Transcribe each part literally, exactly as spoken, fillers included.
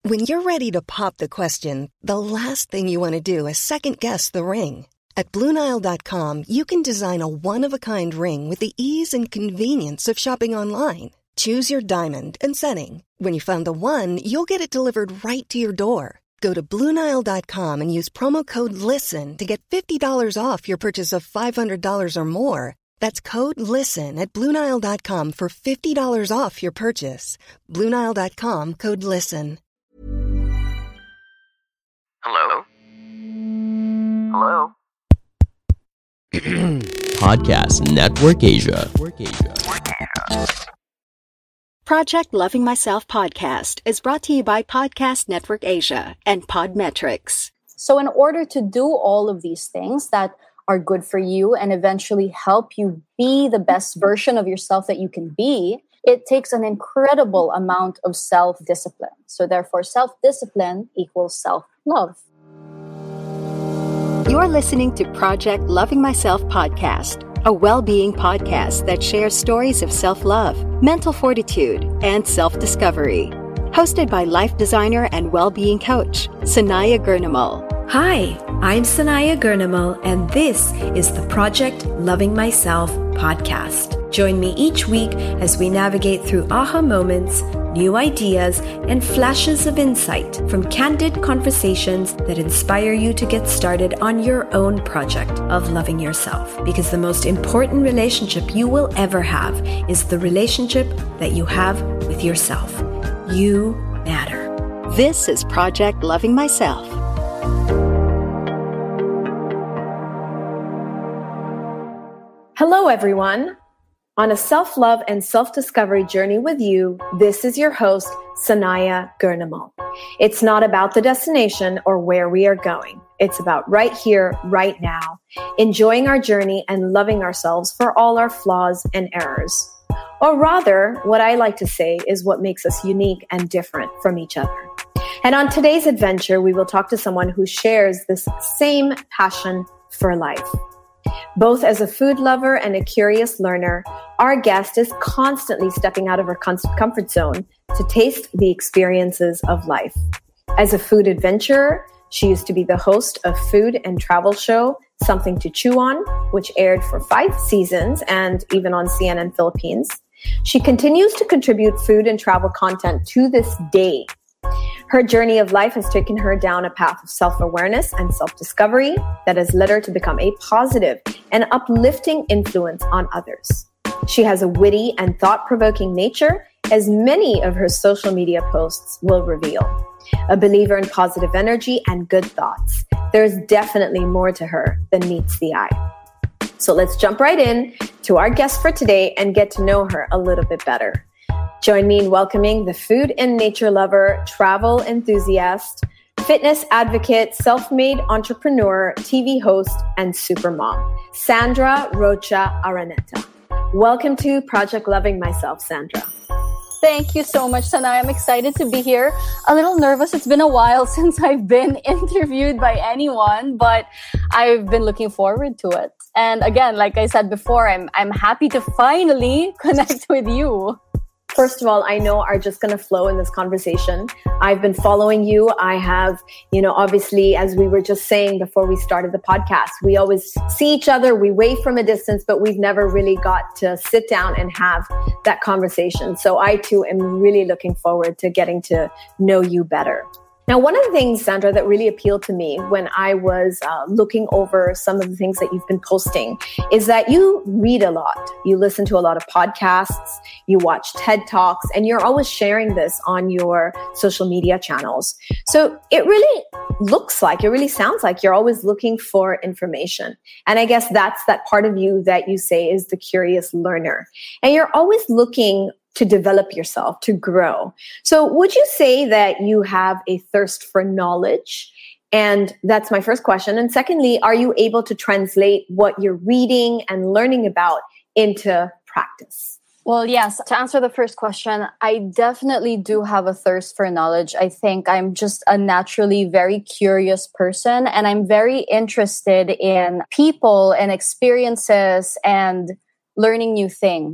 When you're ready to pop the question, the last thing you want to do is second-guess the ring. At Blue Nile dot com, you can design a one-of-a-kind ring with the ease and convenience of shopping online. Choose your diamond and setting. When you find the one, you'll get it delivered right to your door. Go to Blue Nile dot com and use promo code LISTEN to get fifty dollars off your purchase of five hundred dollars or more. That's code LISTEN at Blue Nile dot com for fifty dollars off your purchase. Blue Nile dot com, code LISTEN. Hello? Hello? Podcast Network Asia. Project Loving Myself podcast is brought to you by Podcast Network Asia and Podmetrics. So in order to do all of these things that are good for you and eventually help you be the best version of yourself that you can be, it takes an incredible amount of self-discipline. So therefore, self-discipline equals self-love. You're listening to Project Loving Myself podcast, a well-being podcast that shares stories of self-love, mental fortitude, and self-discovery. Hosted by life designer and well-being coach, Sanaya Gurnamal. Hi, I'm Sanaya Gurnamal, and this is the Project Loving Myself podcast. Join me each week as we navigate through aha moments, new ideas, and flashes of insight from candid conversations that inspire you to get started on your own project of loving yourself. Because the most important relationship you will ever have is the relationship that you have with yourself. You matter. This is Project Loving Myself. Hello, everyone. On a self-love and self-discovery journey with you, this is your host, Sanaya Gurnamal. It's not about the destination or where we are going. It's about right here, right now, enjoying our journey and loving ourselves for all our flaws and errors. Or rather, what I like to say is what makes us unique and different from each other. And on today's adventure, we will talk to someone who shares this same passion for life. Both as a food lover and a curious learner, our guest is constantly stepping out of her comfort zone to taste the experiences of life. As a food adventurer, she used to be the host of food and travel show Something to Chew On, which aired for five seasons and even on C N N Philippines. She continues to contribute food and travel content to this day. Her journey of life has taken her down a path of self-awareness and self-discovery that has led her to become a positive and uplifting influence on others. She has a witty and thought-provoking nature, as many of her social media posts will reveal. A believer in positive energy and good thoughts. There's definitely more to her than meets the eye. So let's jump right in to our guest for today and get to know her a little bit better. Join me in welcoming the food and nature lover, travel enthusiast, fitness advocate, self-made entrepreneur, T V host, and supermom, Sandra Rocha Araneta. Welcome to Project Loving Myself, Sandra. Thank you so much, Sanaya. I'm excited to be here. A little nervous. It's been a while since I've been interviewed by anyone, but I've been looking forward to it. And again, like I said before, I'm I'm happy to finally connect with you. First of all, I know are just going to flow in this conversation. I've been following you. I have, you know, obviously, as we were just saying before we started the podcast, we always see each other, we wave from a distance, but we've never really got to sit down and have that conversation. So I too am really looking forward to getting to know you better. Now, one of the things, Sandra, that really appealed to me when I was uh, looking over some of the things that you've been posting is that you read a lot. You listen to a lot of podcasts, you watch TED Talks, and you're always sharing this on your social media channels. So it really looks like, it really sounds like you're always looking for information. And I guess that's that part of you that you say is the curious learner. And you're always looking to develop yourself, to grow. So would you say that you have a thirst for knowledge? And that's my first question. And secondly, are you able to translate what you're reading and learning about into practice? Well, yes. To answer the first question, I definitely do have a thirst for knowledge. I think I'm just a naturally very curious person, and I'm very interested in people and experiences and learning new things.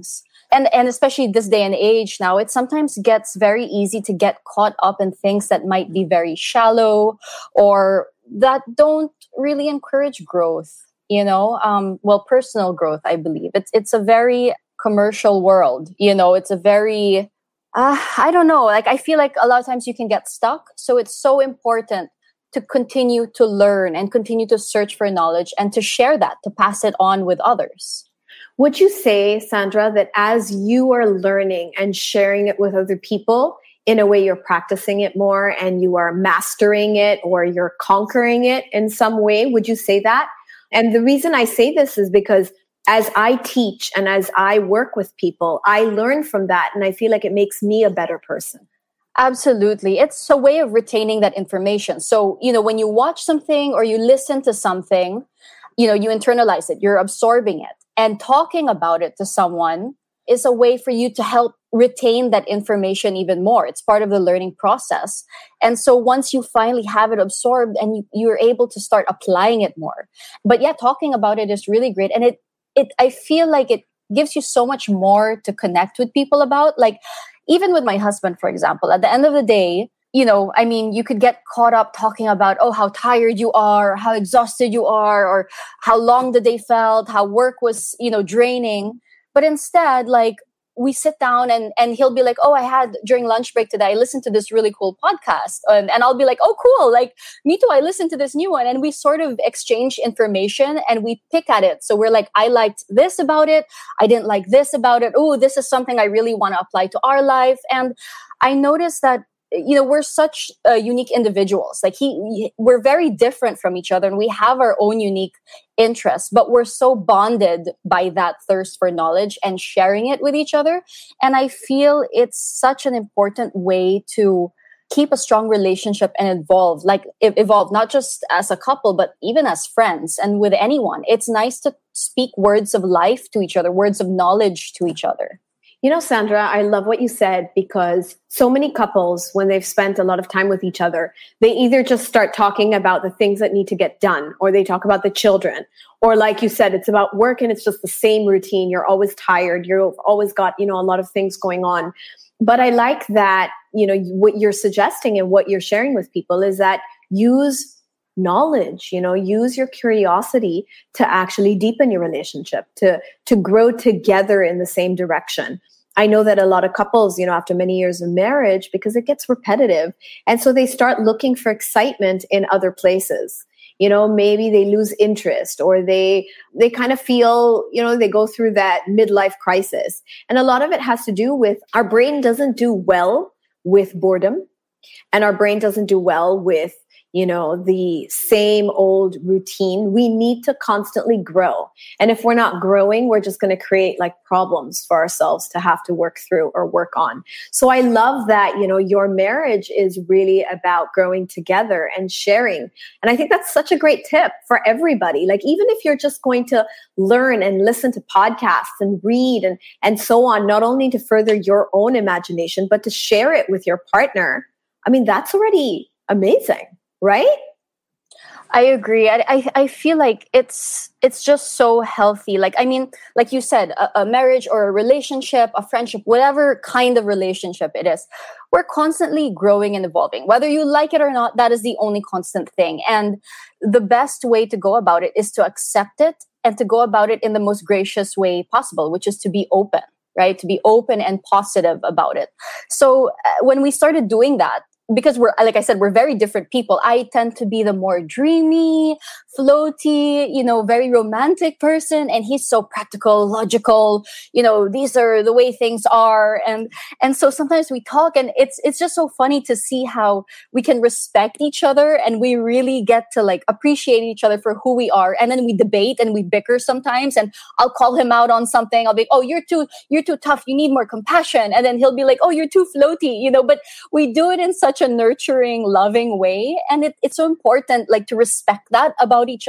and, and especially this day and age now, it sometimes gets very easy to get caught up in things that might be very shallow or that don't really encourage growth, you know, um, well, personal growth, I believe. It's, it's a very commercial world, you know, it's a very, uh, I don't know, like I feel like a lot of times you can get stuck. So it's so important to continue to learn and continue to search for knowledge and to share that, to pass it on with others. Would you say, Sandra, that as you are learning and sharing it with other people, in a way you're practicing it more and you are mastering it or you're conquering it in some way? Would you say that? And the reason I say this is because as I teach and as I work with people, I learn from that and I feel like it makes me a better person. Absolutely. It's a way of retaining that information. So, you know, when you watch something or you listen to something, you know, you internalize it, you're absorbing it. And talking about it to someone is a way for you to help retain that information even more. It's part of the learning process. And so once you finally have it absorbed and you, you're able to start applying it more. But yeah, talking about it is really great. And it, it, I feel like it gives you so much more to connect with people about. Like, even with my husband, for example, at the end of the day, you know, I mean, you could get caught up talking about, oh, how tired you are, how exhausted you are, or how long the day felt, how work was, you know, draining. But instead, like, we sit down and, and he'll be like, oh, I had during lunch break today, I listened to this really cool podcast. And, and I'll be like, oh, cool. Like, me too. I listened to this new one. And we sort of exchange information and we pick at it. So we're like, I liked this about it. I didn't like this about it. Oh, this is something I really want to apply to our life. And I noticed that, you know, we're such uh, unique individuals. Like he, we're very different from each other and we have our own unique interests, but we're so bonded by that thirst for knowledge and sharing it with each other. And I feel it's such an important way to keep a strong relationship and evolve, like evolve, not just as a couple, but even as friends and with anyone. It's nice to speak words of life to each other, words of knowledge to each other. You know, Sandra, I love what you said because so many couples, when they've spent a lot of time with each other, they either just start talking about the things that need to get done, or they talk about the children, or like you said, it's about work and it's just the same routine. You're always tired. You've always got, you know, a lot of things going on. But I like that, you know, what you're suggesting and what you're sharing with people is that use knowledge, you know, use your curiosity to actually deepen your relationship, to, to grow together in the same direction. I know that a lot of couples, you know, after many years of marriage, because it gets repetitive. And so they start looking for excitement in other places. You know, maybe they lose interest or they, they kind of feel, you know, they go through that midlife crisis. And a lot of it has to do with our brain doesn't do well with boredom, and our brain doesn't do well with, you know, the same old routine. We need to constantly grow. And if we're not growing, we're just going to create like problems for ourselves to have to work through or work on. So I love that, you know, your marriage is really about growing together and sharing. And I think that's such a great tip for everybody. Like, even if you're just going to learn and listen to podcasts and read and, and so on, not only to further your own imagination, but to share it with your partner. I mean, that's already amazing. Right? I agree. I, I I feel like it's it's just so healthy. Like, I mean, like you said, a, a marriage or a relationship, a friendship, whatever kind of relationship it is, we're constantly growing and evolving. Whether you like it or not, that is the only constant thing. And the best way to go about it is to accept it and to go about it in the most gracious way possible, which is to be open, right? To be open and positive about it. So uh, when we started doing that, because we're, like I said, we're very different people. I tend to be the more dreamy, floaty, you know, very romantic person. And he's so practical, logical, you know, these are the way things are. And, and so sometimes we talk and it's, it's just so funny to see how we can respect each other and we really get to like appreciate each other for who we are. And then we debate and we bicker sometimes and I'll call him out on something. I'll be, oh, you're too, you're too tough. You need more compassion. And then he'll be like, oh, you're too floaty, you know, but we do it in such a nurturing, loving way. And it, it's so important, like, to respect that about each other.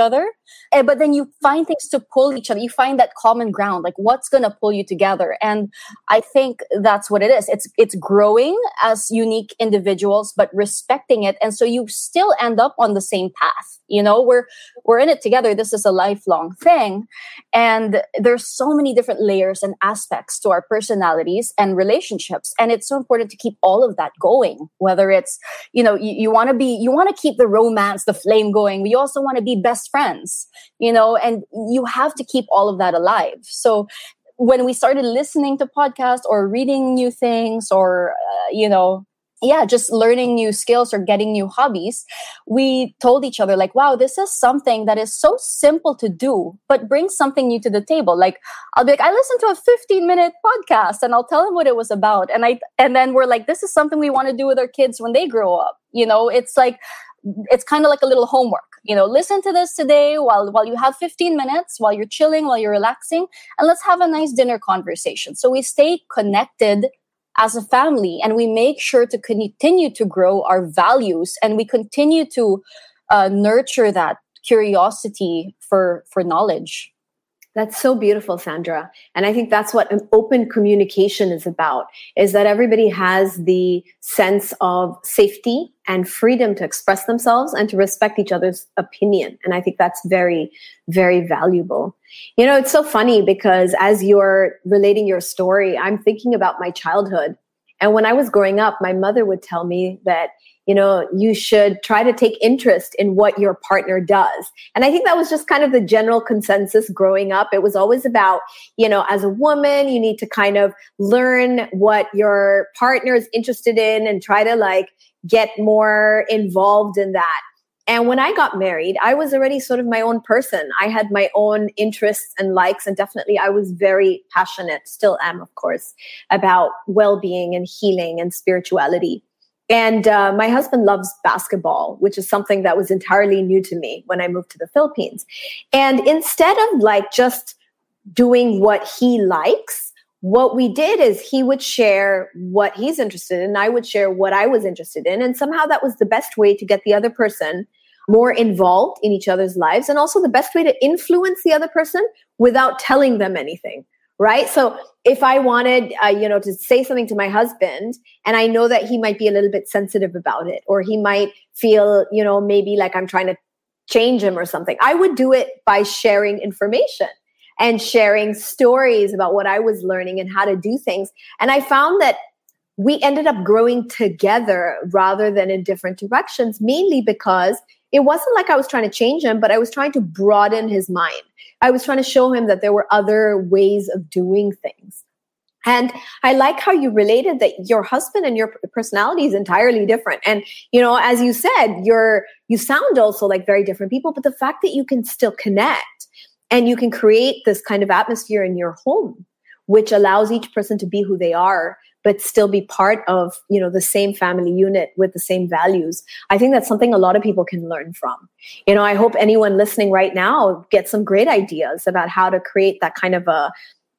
And, but then you find things to pull each other. You find that common ground, like what's going to pull you together. And I think that's what it is. It's it's growing as unique individuals, but respecting it. And so you still end up on the same path. You know, we're we're in it together. This is a lifelong thing. And there's so many different layers and aspects to our personalities and relationships. And it's so important to keep all of that going, whether it's, you know, you, you want to be, you want to keep the romance, the flame going. You also want to be best friends, you know, and you have to keep all of that alive. So when we started listening to podcasts or reading new things or, uh, you know, yeah, just learning new skills or getting new hobbies, we told each other like, wow, this is something that is so simple to do, but brings something new to the table. Like, I'll be like, I listened to a fifteen minute podcast and I'll tell them what it was about. And I, and then we're like, this is something we want to do with our kids when they grow up. You know, it's like, it's kind of like a little homework. You know, listen to this today while while you have fifteen minutes, while you're chilling, while you're relaxing, and let's have a nice dinner conversation. So we stay connected as a family, and we make sure to continue to grow our values, and we continue to uh, nurture that curiosity for for knowledge. That's so beautiful, Sandra. And I think that's what an open communication is about, is that everybody has the sense of safety and freedom to express themselves and to respect each other's opinion. And I think that's very, very valuable. You know, it's so funny because as you're relating your story, I'm thinking about my childhood. And when I was growing up, my mother would tell me that, you know, you should try to take interest in what your partner does. And I think that was just kind of the general consensus growing up. It was always about, you know, as a woman, you need to kind of learn what your partner is interested in and try to like get more involved in that. And when I got married, I was already sort of my own person. I had my own interests and likes, and definitely I was very passionate, still am, of course, about well-being and healing and spirituality. And uh, my husband loves basketball, which is something that was entirely new to me when I moved to the Philippines. And instead of like just doing what he likes, what we did is he would share what he's interested in, and I would share what I was interested in. And somehow that was the best way to get the other person more involved in each other's lives, and also the best way to influence the other person without telling them anything. Right. So if I wanted, uh, you know, to say something to my husband, and I know that he might be a little bit sensitive about it, or he might feel, you know, maybe like I'm trying to change him or something, I would do it by sharing information and sharing stories about what I was learning and how to do things. And I found that we ended up growing together rather than in different directions, mainly because it wasn't like I was trying to change him, but I was trying to broaden his mind. I was trying to show him that there were other ways of doing things. And I like how you related that your husband and your personality is entirely different. And, you know, as you said, you're, you sound also like very different people, but the fact that you can still connect and you can create this kind of atmosphere in your home, which allows each person to be who they are, but still be part of, you know, the same family unit with the same values. I think that's something a lot of people can learn from. You know, I hope anyone listening right now gets some great ideas about how to create that kind of a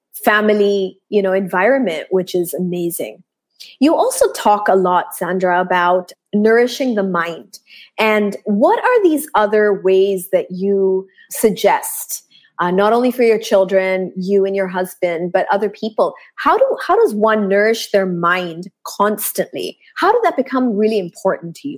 family, you know, environment, which is amazing. You also talk a lot, Sandra, about nourishing the mind. And what are these other ways that you suggest? Uh, not only for your children, you and your husband, but other people. How do how does one nourish their mind constantly? How did that become really important to you?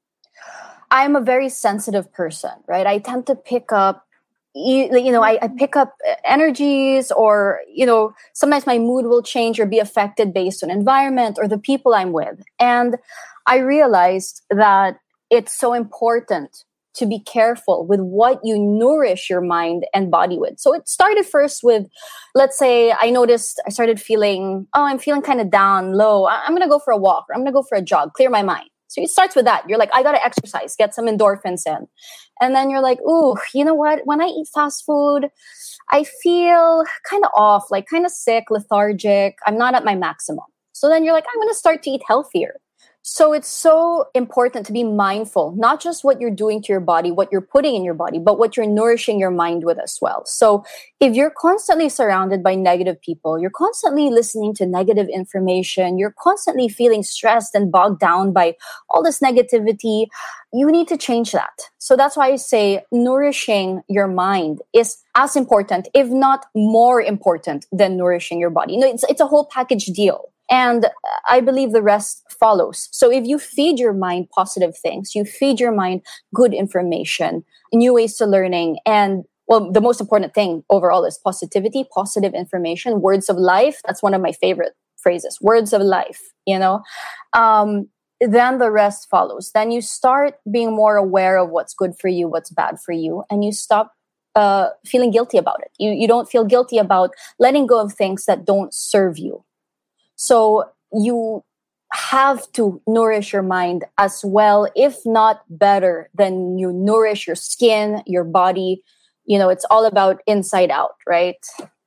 I'm a very sensitive person, right? I tend to pick up, you, you know, I, I pick up energies, or, you know, sometimes my mood will change or be affected based on environment or the people I'm with. And I realized that it's so important to be careful with what you nourish your mind and body with. So it started first with, let's say I noticed I started feeling, oh, I'm feeling kind of down, low. I'm going to go for a walk, or I'm going to go for a jog, clear my mind. So it starts with that. You're like, I got to exercise, get some endorphins in. And then you're like, ooh, you know what? When I eat fast food, I feel kind of off, like kind of sick, lethargic. I'm not at my maximum. So then you're like, I'm going to start to eat healthier. So it's so important to be mindful, not just what you're doing to your body, what you're putting in your body, but what you're nourishing your mind with as well. So if you're constantly surrounded by negative people, you're constantly listening to negative information, you're constantly feeling stressed and bogged down by all this negativity, you need to change that. So that's why I say nourishing your mind is as important, if not more important than nourishing your body. You know, it's, it's a whole package deal. And I believe the rest follows. So if you feed your mind positive things, you feed your mind good information, new ways to learning, and well, the most important thing overall is positivity, positive information, words of life. That's one of my favorite phrases, words of life, you know, um, then the rest follows. Then you start being more aware of what's good for you, what's bad for you, and you stop uh, feeling guilty about it. You, you don't feel guilty about letting go of things that don't serve you. So you have to nourish your mind as well, if not better than you nourish your skin, your body. You know, it's all about inside out, right?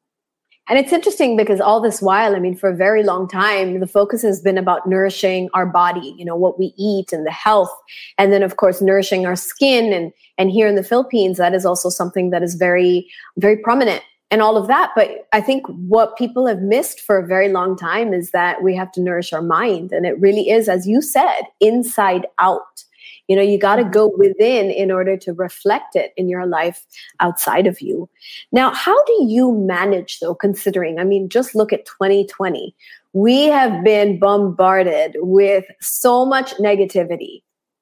And it's interesting because all this while, I mean, for a very long time, the focus has been about nourishing our body, you know, what we eat and the health. And then, of course, nourishing our skin. And, and here in the Philippines, that is also something that is very, very prominent. And all of that. But I think what people have missed for a very long time is that we have to nourish our mind. And it really is, as you said, inside out. You know, you got to go within in order to reflect it in your life outside of you. Now, how do you manage, though, considering, I mean, just look at twenty twenty. We have been bombarded with so much negativity,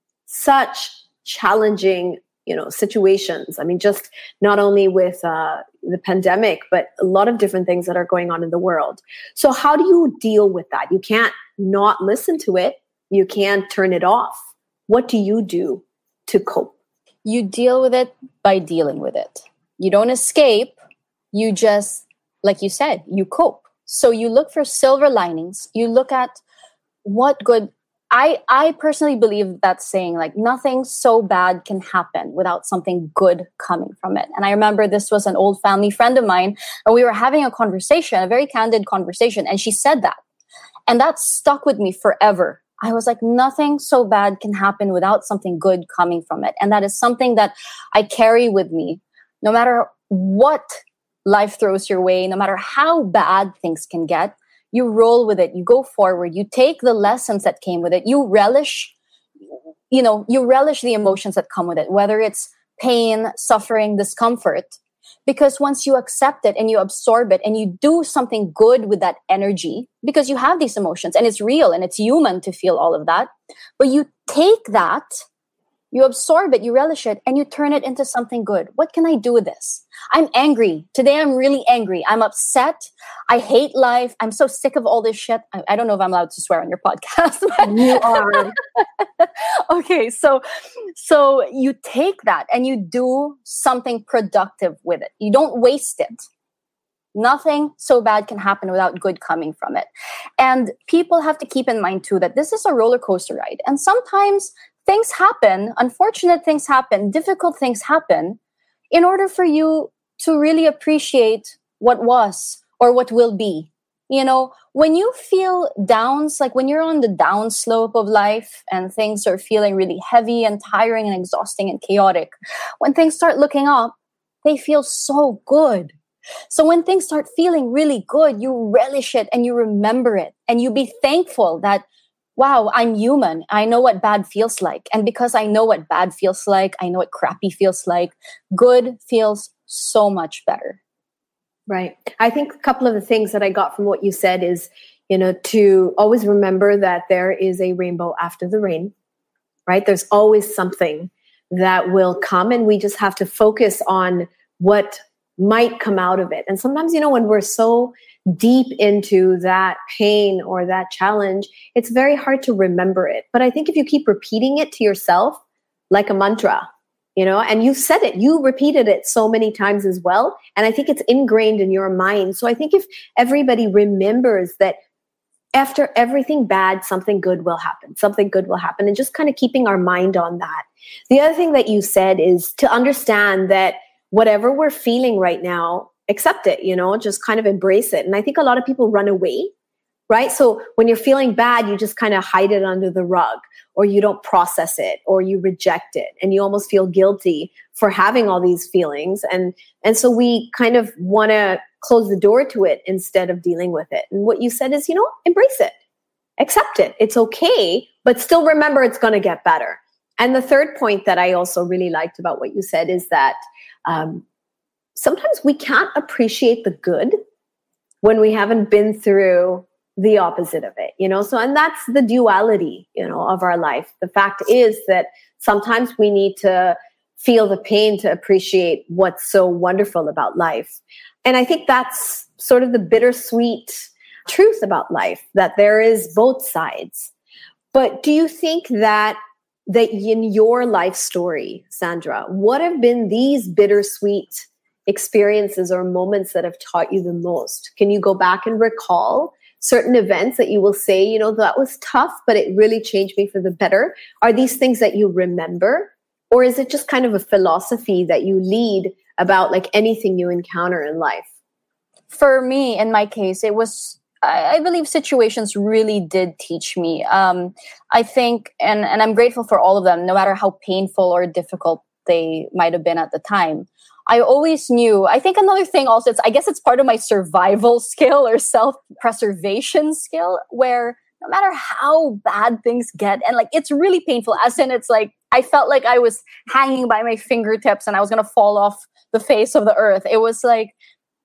such challenging you know, situations. I mean, just not only with uh, the pandemic, but a lot of different things that are going on in the world. So how do you deal with that? You can't not listen to it. You can't turn it off. What do you do to cope? You deal with it by dealing with it. You don't escape. You just, like you said, you cope. So you look for silver linings. You look at what good I, I personally believe that saying, like, nothing so bad can happen without something good coming from it. And I remember this was an old family friend of mine, and we were having a conversation, a very candid conversation, and she said that. And that stuck with me forever. I was like, nothing so bad can happen without something good coming from it. And that is something that I carry with me, no matter what life throws your way, no matter how bad things can get. You roll with it. You go forward. You take the lessons that came with it. You relish, you know, you relish the emotions that come with it, whether it's pain, suffering, discomfort. Because once you accept it and you absorb it and you do something good with that energy, because you have these emotions and it's real and it's human to feel all of that, but you take that, you absorb it, you relish it, and you turn it into something good. What can I do with this? I'm angry. Today I'm really angry. I'm upset. I hate life. I'm so sick of all this shit. I, I don't know if I'm allowed to swear on your podcast. But you are. Okay, so so you take that and you do something productive with it. You don't waste it. Nothing so bad can happen without good coming from it. And people have to keep in mind too that this is a roller coaster ride. And sometimes things happen, unfortunate things happen, difficult things happen, in order for you to really appreciate what was or what will be. You know, when you feel downs, like when you're on the down slope of life and things are feeling really heavy and tiring and exhausting and chaotic, when things start looking up, they feel so good. So when things start feeling really good, you relish it and you remember it and you be thankful that, wow, I'm human. I know what bad feels like. And because I know what bad feels like, I know what crappy feels like, good feels so much better. Right. I think a couple of the things that I got from what you said is, you know, to always remember that there is a rainbow after the rain, right? There's always something that will come, and we just have to focus on what might come out of it. And sometimes, you know, when we're so deep into that pain or that challenge, it's very hard to remember it. But I think if you keep repeating it to yourself like a mantra, you know, and you said it, you repeated it so many times as well. And I think it's ingrained in your mind. So I think if everybody remembers that after everything bad, something good will happen, something good will happen, and just kind of keeping our mind on that. The other thing that you said is to understand that whatever we're feeling right now, accept it, you know, just kind of embrace it. And I think a lot of people run away right? So when you're feeling bad, you just kind of hide it under the rug, or you don't process it, or you reject it, and you almost feel guilty for having all these feelings. And, and so we kind of want to close the door to it instead of dealing with it. And what you said is, you know, embrace it, accept it. It's okay, but still remember it's going to get better. And the third point that I also really liked about what you said is that um, sometimes we can't appreciate the good when we haven't been through the opposite of it, you know? So, and that's the duality, you know, of our life. The fact is that sometimes we need to feel the pain to appreciate what's so wonderful about life. And I think that's sort of the bittersweet truth about life, that there is both sides. But do you think that that in your life story, Sandra, what have been these bittersweet experiences or moments that have taught you the most? Can you go back and recall certain events that you will say, you know, that was tough, but it really changed me for the better? Are these things that you remember? Or is it just kind of a philosophy that you lead about like anything you encounter in life? For me, in my case, it was, I, I believe situations really did teach me. Um, I think, and, and I'm grateful for all of them, no matter how painful or difficult they might have been at the time. I always knew, I think another thing also, it's, I guess it's part of my survival skill or self-preservation skill, where no matter how bad things get, and like, it's really painful, as in it's like, I felt like I was hanging by my fingertips and I was going to fall off the face of the earth. It was like,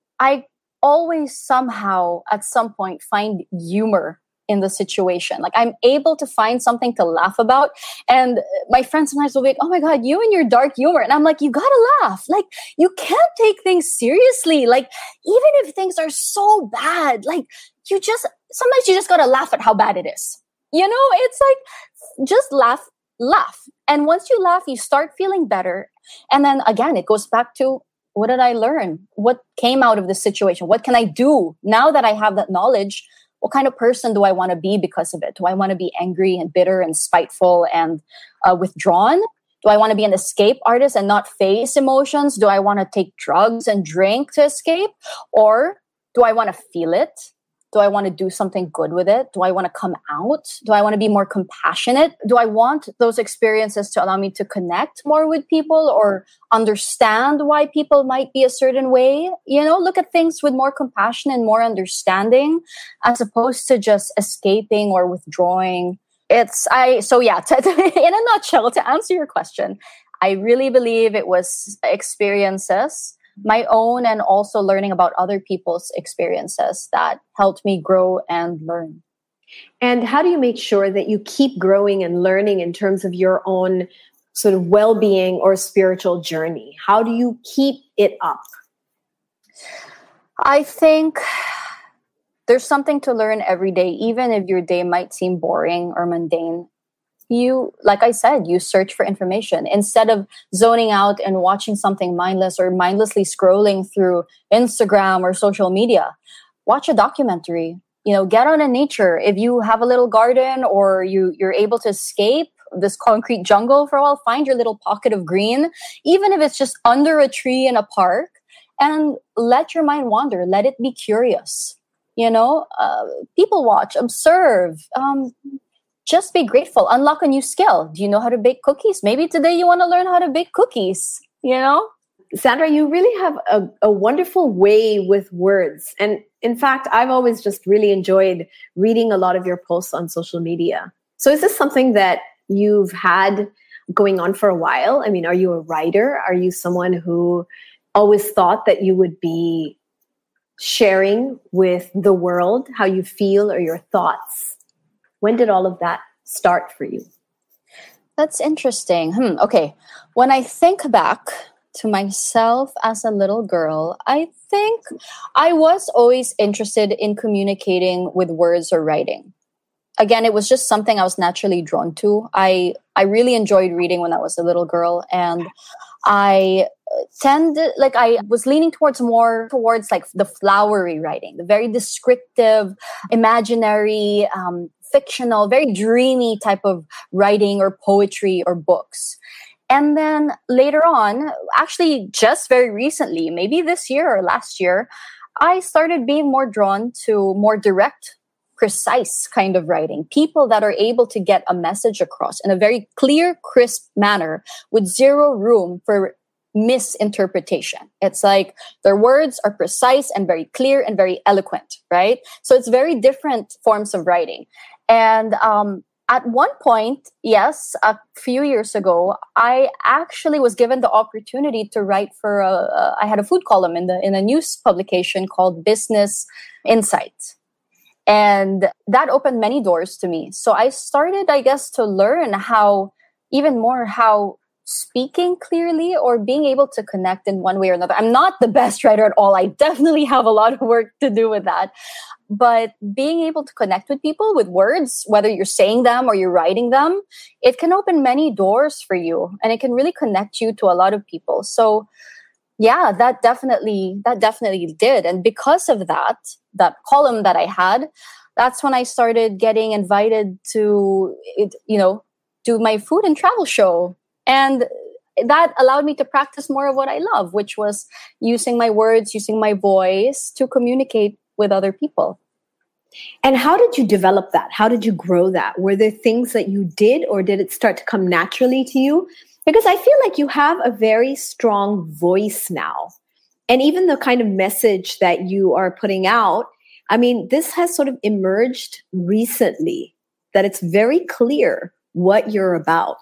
I always somehow at some point find humor in the situation. Like I'm able to find something to laugh about. And my friends sometimes will be like, oh my God, you and your dark humor. And I'm like, you gotta laugh. Like you can't take things seriously. Like even if things are so bad, like you just, sometimes you just gotta laugh at how bad it is. You know, it's like, just laugh, laugh. And once you laugh, you start feeling better. And then again, it goes back to, what did I learn? What came out of this situation? What can I do now that I have that knowledge? What kind of person do I want to be because of it? Do I want to be angry and bitter and spiteful and uh, withdrawn? Do I want to be an escape artist and not face emotions? Do I want to take drugs and drink to escape? Or do I want to feel it? Do I want to do something good with it? Do I want to come out? Do I want to be more compassionate? Do I want those experiences to allow me to connect more with people or understand why people might be a certain way? You know, look at things with more compassion and more understanding as opposed to just escaping or withdrawing. It's, I, so yeah, to, to, in a nutshell, to answer your question, I really believe it was experiences, my own, and also learning about other people's experiences that helped me grow and learn. And how do you make sure that you keep growing and learning in terms of your own sort of well-being or spiritual journey? How do you keep it up? I think there's something to learn every day, even if your day might seem boring or mundane. You, like I said, you search for information instead of zoning out and watching something mindless or mindlessly scrolling through Instagram or social media. Watch a documentary, you know, get out in nature. If you have a little garden or you, you're able to escape this concrete jungle for a while, find your little pocket of green, even if it's just under a tree in a park, and let your mind wander. Let it be curious. You know, uh, people watch, observe, um, just be grateful. Unlock a new skill. Do you know how to bake cookies? Maybe today you want to learn how to bake cookies, you know? Sandra, you really have a, a wonderful way with words. And in fact, I've always just really enjoyed reading a lot of your posts on social media. So is this something that you've had going on for a while? I mean, are you a writer? Are you someone who always thought that you would be sharing with the world how you feel or your thoughts? When did all of that start for you? That's interesting. Hmm, okay. When I think back to myself as a little girl, I think I was always interested in communicating with words or writing. Again, it was just something I was naturally drawn to. I, I really enjoyed reading when I was a little girl, and I tend like I was leaning towards more towards like the flowery writing, the very descriptive, imaginary, um, fictional, very dreamy type of writing or poetry or books. And then later on, actually just very recently, maybe this year or last year, I started being more drawn to more direct precise kind of writing, people that are able to get a message across in a very clear, crisp manner with zero room for misinterpretation. It's like their words are precise and very clear and very eloquent, right? So it's very different forms of writing. And um, at one point, yes, a few years ago, I actually was given the opportunity to write for a, a I had a food column in the in a news publication called Business Insight. And that opened many doors to me. So I started, I guess, to learn how, even more how speaking clearly or being able to connect in one way or another. I'm not the best writer at all. I definitely have a lot of work to do with that. But being able to connect with people with words, whether you're saying them or you're writing them, it can open many doors for you, and it can really connect you to a lot of people. So yeah, that definitely, that definitely did. And because of that, that column that I had, that's when I started getting invited to, you know, do my food and travel show. And that allowed me to practice more of what I love, which was using my words, using my voice to communicate with other people. And how did you develop that? How did you grow that? Were there things that you did, or did it start to come naturally to you? Because I feel like you have a very strong voice now. And even the kind of message that you are putting out, I mean, this has sort of emerged recently, that it's very clear what you're about.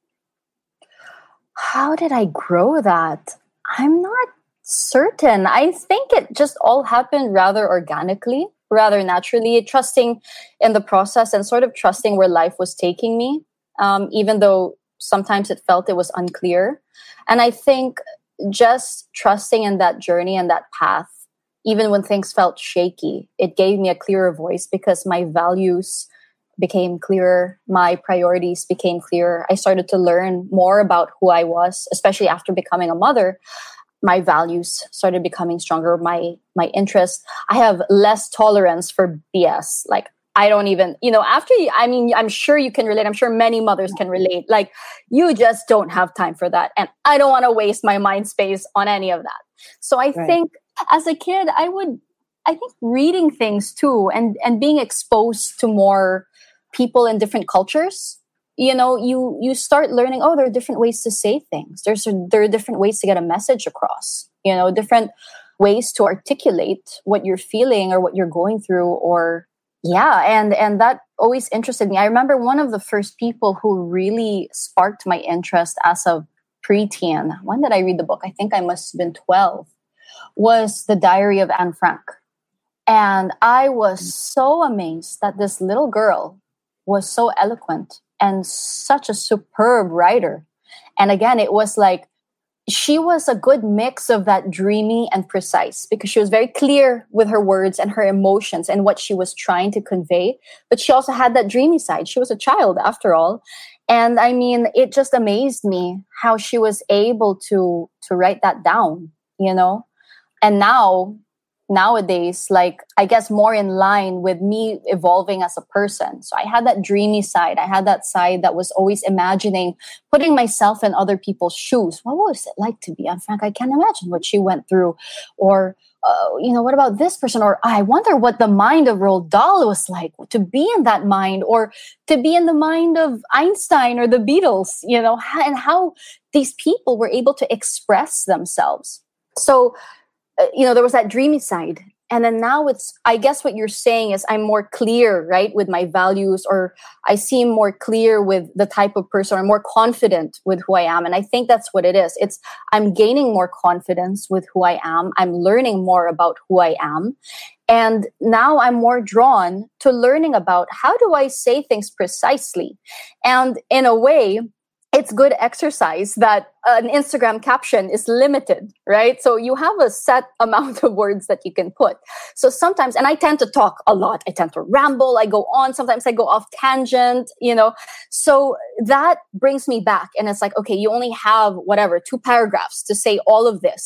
How did I grow that? I'm not certain. I think it just all happened rather organically, rather naturally, trusting in the process and sort of trusting where life was taking me, um, even though sometimes it felt it was unclear. And I think just trusting in that journey and that path, even when things felt shaky, it gave me a clearer voice because my values became clearer, my priorities became clearer. I started to learn more about who I was, especially after becoming a mother. My values started becoming stronger, my my interests. I have less tolerance for B S. Like, I don't even, you know, after, you, I mean, I'm sure you can relate. I'm sure many mothers can relate. Like, you just don't have time for that. And I don't want to waste my mind space on any of that. So I Right. think as a kid, I would, I think reading things too, and, and being exposed to more people in different cultures, you know, you you start learning, oh, there are different ways to say things. There's a, there are different ways to get a message across, you know, different ways to articulate what you're feeling or what you're going through, or yeah, and and that always interested me. I remember one of the first people who really sparked my interest as a preteen. When did I read the book? I think I must have been twelve. Was The Diary of Anne Frank. And I was so amazed that this little girl was so eloquent and such a superb writer. And again, it was like, she was a good mix of that dreamy and precise, because she was very clear with her words and her emotions and what she was trying to convey. But she also had that dreamy side. She was a child after all. And I mean, it just amazed me how she was able to, to write that down, you know? And now, nowadays, like, I guess more in line with me evolving as a person. So I had that dreamy side. I had that side that was always imagining, putting myself in other people's shoes. What was it like to be Anne Frank? I can't imagine what she went through. Or, uh, you know, what about this person? Or I wonder what the mind of Roald Dahl was like, to be in that mind, or to be in the mind of Einstein or the Beatles, you know, and how these people were able to express themselves. So, you know, there was that dreamy side. And then now it's, I guess what you're saying is I'm more clear, right, with my values, or I seem more clear with the type of person, or more confident with who I am. And I think that's what it is. It's, I'm gaining more confidence with who I am. I'm learning more about who I am. And now I'm more drawn to learning about, how do I say things precisely? And in a way, it's good exercise that an Instagram caption is limited, right? So you have a set amount of words that you can put. So sometimes, and I tend to talk a lot. I tend to ramble. I go on. Sometimes I go off tangent, you know. So that brings me back. And it's like, okay, you only have whatever, two paragraphs to say all of this.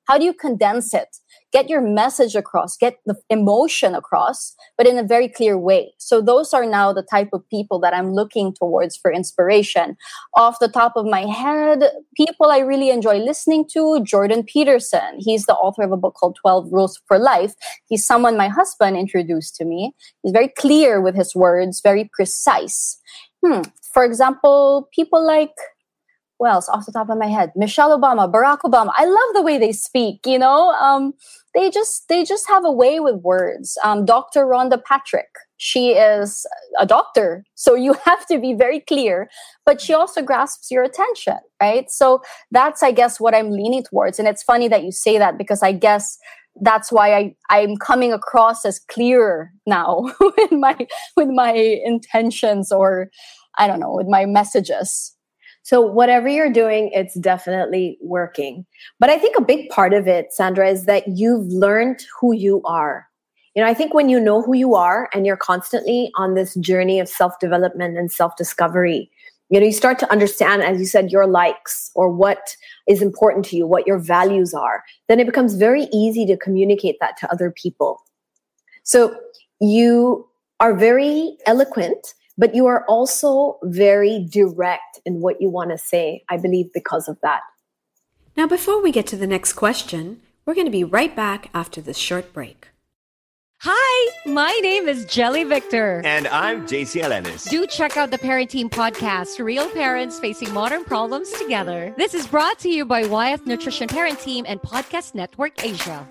How do you condense it? Get your message across, get the emotion across, but in a very clear way. So those are now the type of people that I'm looking towards for inspiration. Off the top of my head, people I really enjoy listening to, Jordan Peterson. He's the author of a book called twelve Rules for Life. He's someone my husband introduced to me. He's very clear with his words, very precise. Hmm. For example, people like, well, it's off the top of my head, Michelle Obama, Barack Obama. I love the way they speak, you know. Um, they just they just have a way with words. Um, Doctor Rhonda Patrick, she is a doctor, so you have to be very clear, but she also grasps your attention, right? So that's, I guess, what I'm leaning towards. And it's funny that you say that, because I guess that's why I, I'm coming across as clearer now with my with my intentions, or I don't know, with my messages. So whatever you're doing, it's definitely working. But I think a big part of it, Sandra, is that you've learned who you are. You know, I think when you know who you are and you're constantly on this journey of self-development and self-discovery, you know, you start to understand, as you said, your likes or what is important to you, what your values are. Then it becomes very easy to communicate that to other people. So you are very eloquent, but you are also very direct in what you want to say, I believe, because of that. Now, before we get to the next question, we're going to be right back after this short break. Hi, my name is Jelly Victor. And I'm J C Alenis. Do check out the Parenting Podcast, Real Parents Facing Modern Problems Together. This is brought to you by Y F Nutrition Parent Team and Podcast Network Asia.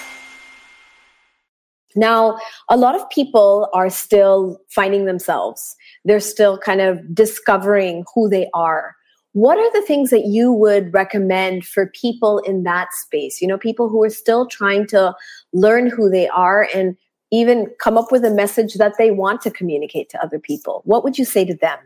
Now, a lot of people are still finding themselves. They're still kind of discovering who they are. What are the things that you would recommend for people in that space? You know, people who are still trying to learn who they are and even come up with a message that they want to communicate to other people. What would you say to them?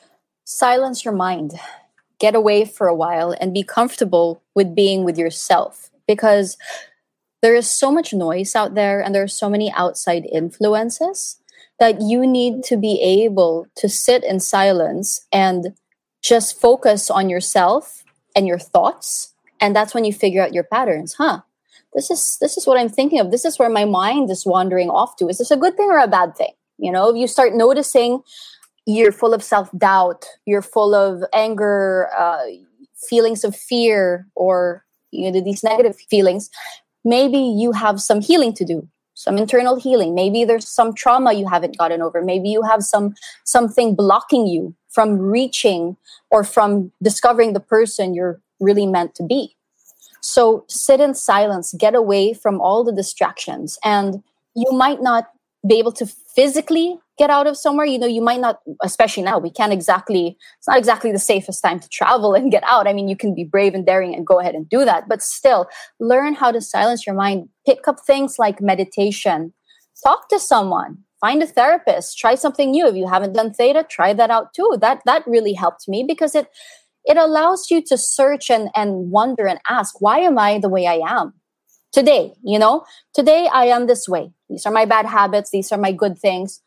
Silence your mind. Get away for a while and be comfortable with being with yourself, because there is so much noise out there and there are so many outside influences that you need to be able to sit in silence and just focus on yourself and your thoughts. And that's when you figure out your patterns. Huh, this is this is what I'm thinking of. This is where my mind is wandering off to. Is this a good thing or a bad thing? You know, if you start noticing you're full of self-doubt, you're full of anger, uh, feelings of fear, or you know, these negative feelings, maybe you have some healing to do, some internal healing. Maybe there's some trauma you haven't gotten over. Maybe you have some something blocking you from reaching or from discovering the person you're really meant to be. So sit in silence, get away from all the distractions. And you might not be able to physically get out of somewhere. You know, you might not, especially now, we can't exactly, it's not exactly the safest time to travel and get out. I mean, you can be brave and daring and go ahead and do that. But still, learn how to silence your mind. Pick up things like meditation. Talk to someone. Find a therapist. Try something new. If you haven't done theta, try that out too. That that really helped me, because it it allows you to search and, and wonder and ask, why am I the way I am today? You know, today I am this way. These are my bad habits. These are my good things.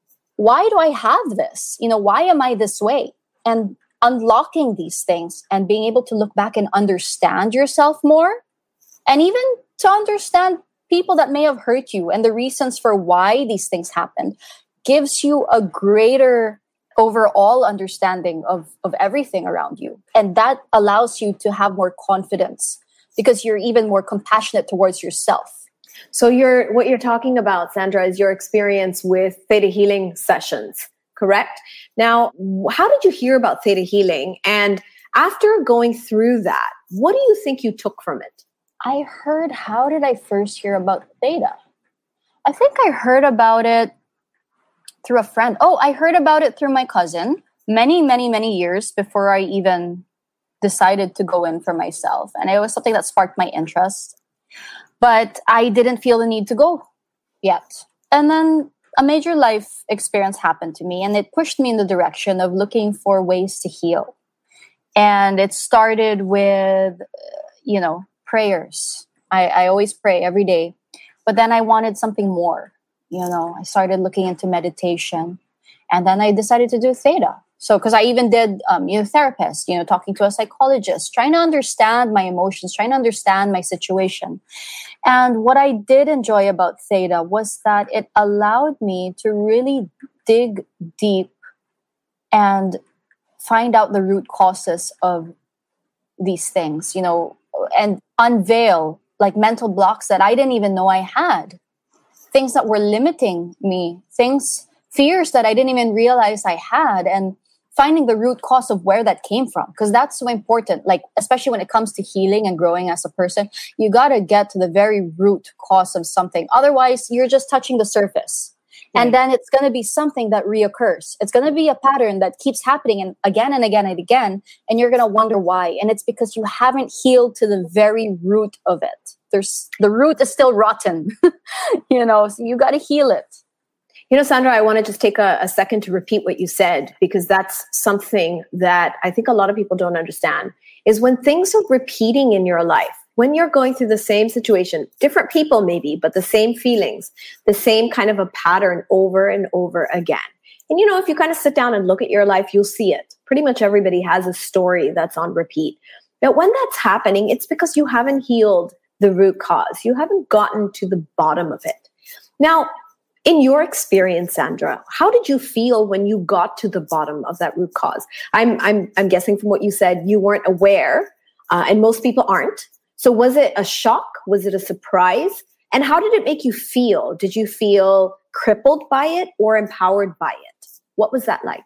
Why do I have this? You know, why am I this way? And unlocking these things and being able to look back and understand yourself more, and even to understand people that may have hurt you and the reasons for why these things happened, gives you a greater overall understanding of, of everything around you. And that allows you to have more confidence, because you're even more compassionate towards yourself. So you're what you're talking about, Sandra, is your experience with Theta Healing sessions, correct? Now, how did you hear about Theta Healing? And after going through that, what do you think you took from it? I heard, how did I first hear about Theta? I think I heard about it through a friend. Oh, I heard about it through my cousin many, many, many years before I even decided to go in for myself. And it was something that sparked my interest. But I didn't feel the need to go yet. And then a major life experience happened to me, and it pushed me in the direction of looking for ways to heal. And it started with, you know, prayers. I, I always pray every day. But then I wanted something more. You know, I started looking into meditation. And then I decided to do Theta. So, because I even did, um, you know, therapist, you know, talking to a psychologist, trying to understand my emotions, trying to understand my situation. And what I did enjoy about Theta was that it allowed me to really dig deep and find out the root causes of these things, you know, and unveil like mental blocks that I didn't even know I had, things that were limiting me, things, fears that I didn't even realize I had, and finding the root cause of where that came from. Because that's so important, like, especially when it comes to healing and growing as a person, you got to get to the very root cause of something. Otherwise, you're just touching the surface. Right. And then it's going to be something that reoccurs. It's going to be a pattern that keeps happening and again and again and again. And you're going to wonder why. And it's because you haven't healed to the very root of it. There's the root is still rotten, you know, so you got to heal it. You know, Sandra, I want to just take a, a second to repeat what you said, because that's something that I think a lot of people don't understand, is when things are repeating in your life, when you're going through the same situation, different people maybe, but the same feelings, the same kind of a pattern over and over again. And, you know, if you kind of sit down and look at your life, you'll see it. Pretty much everybody has a story that's on repeat. But when that's happening, it's because you haven't healed the root cause. You haven't gotten to the bottom of it. Now, in your experience, Sandra, how did you feel when you got to the bottom of that root cause? I'm I'm I'm guessing from what you said, you weren't aware, uh, and most people aren't. So was it a shock? Was it a surprise? And how did it make you feel? Did you feel crippled by it or empowered by it? What was that like?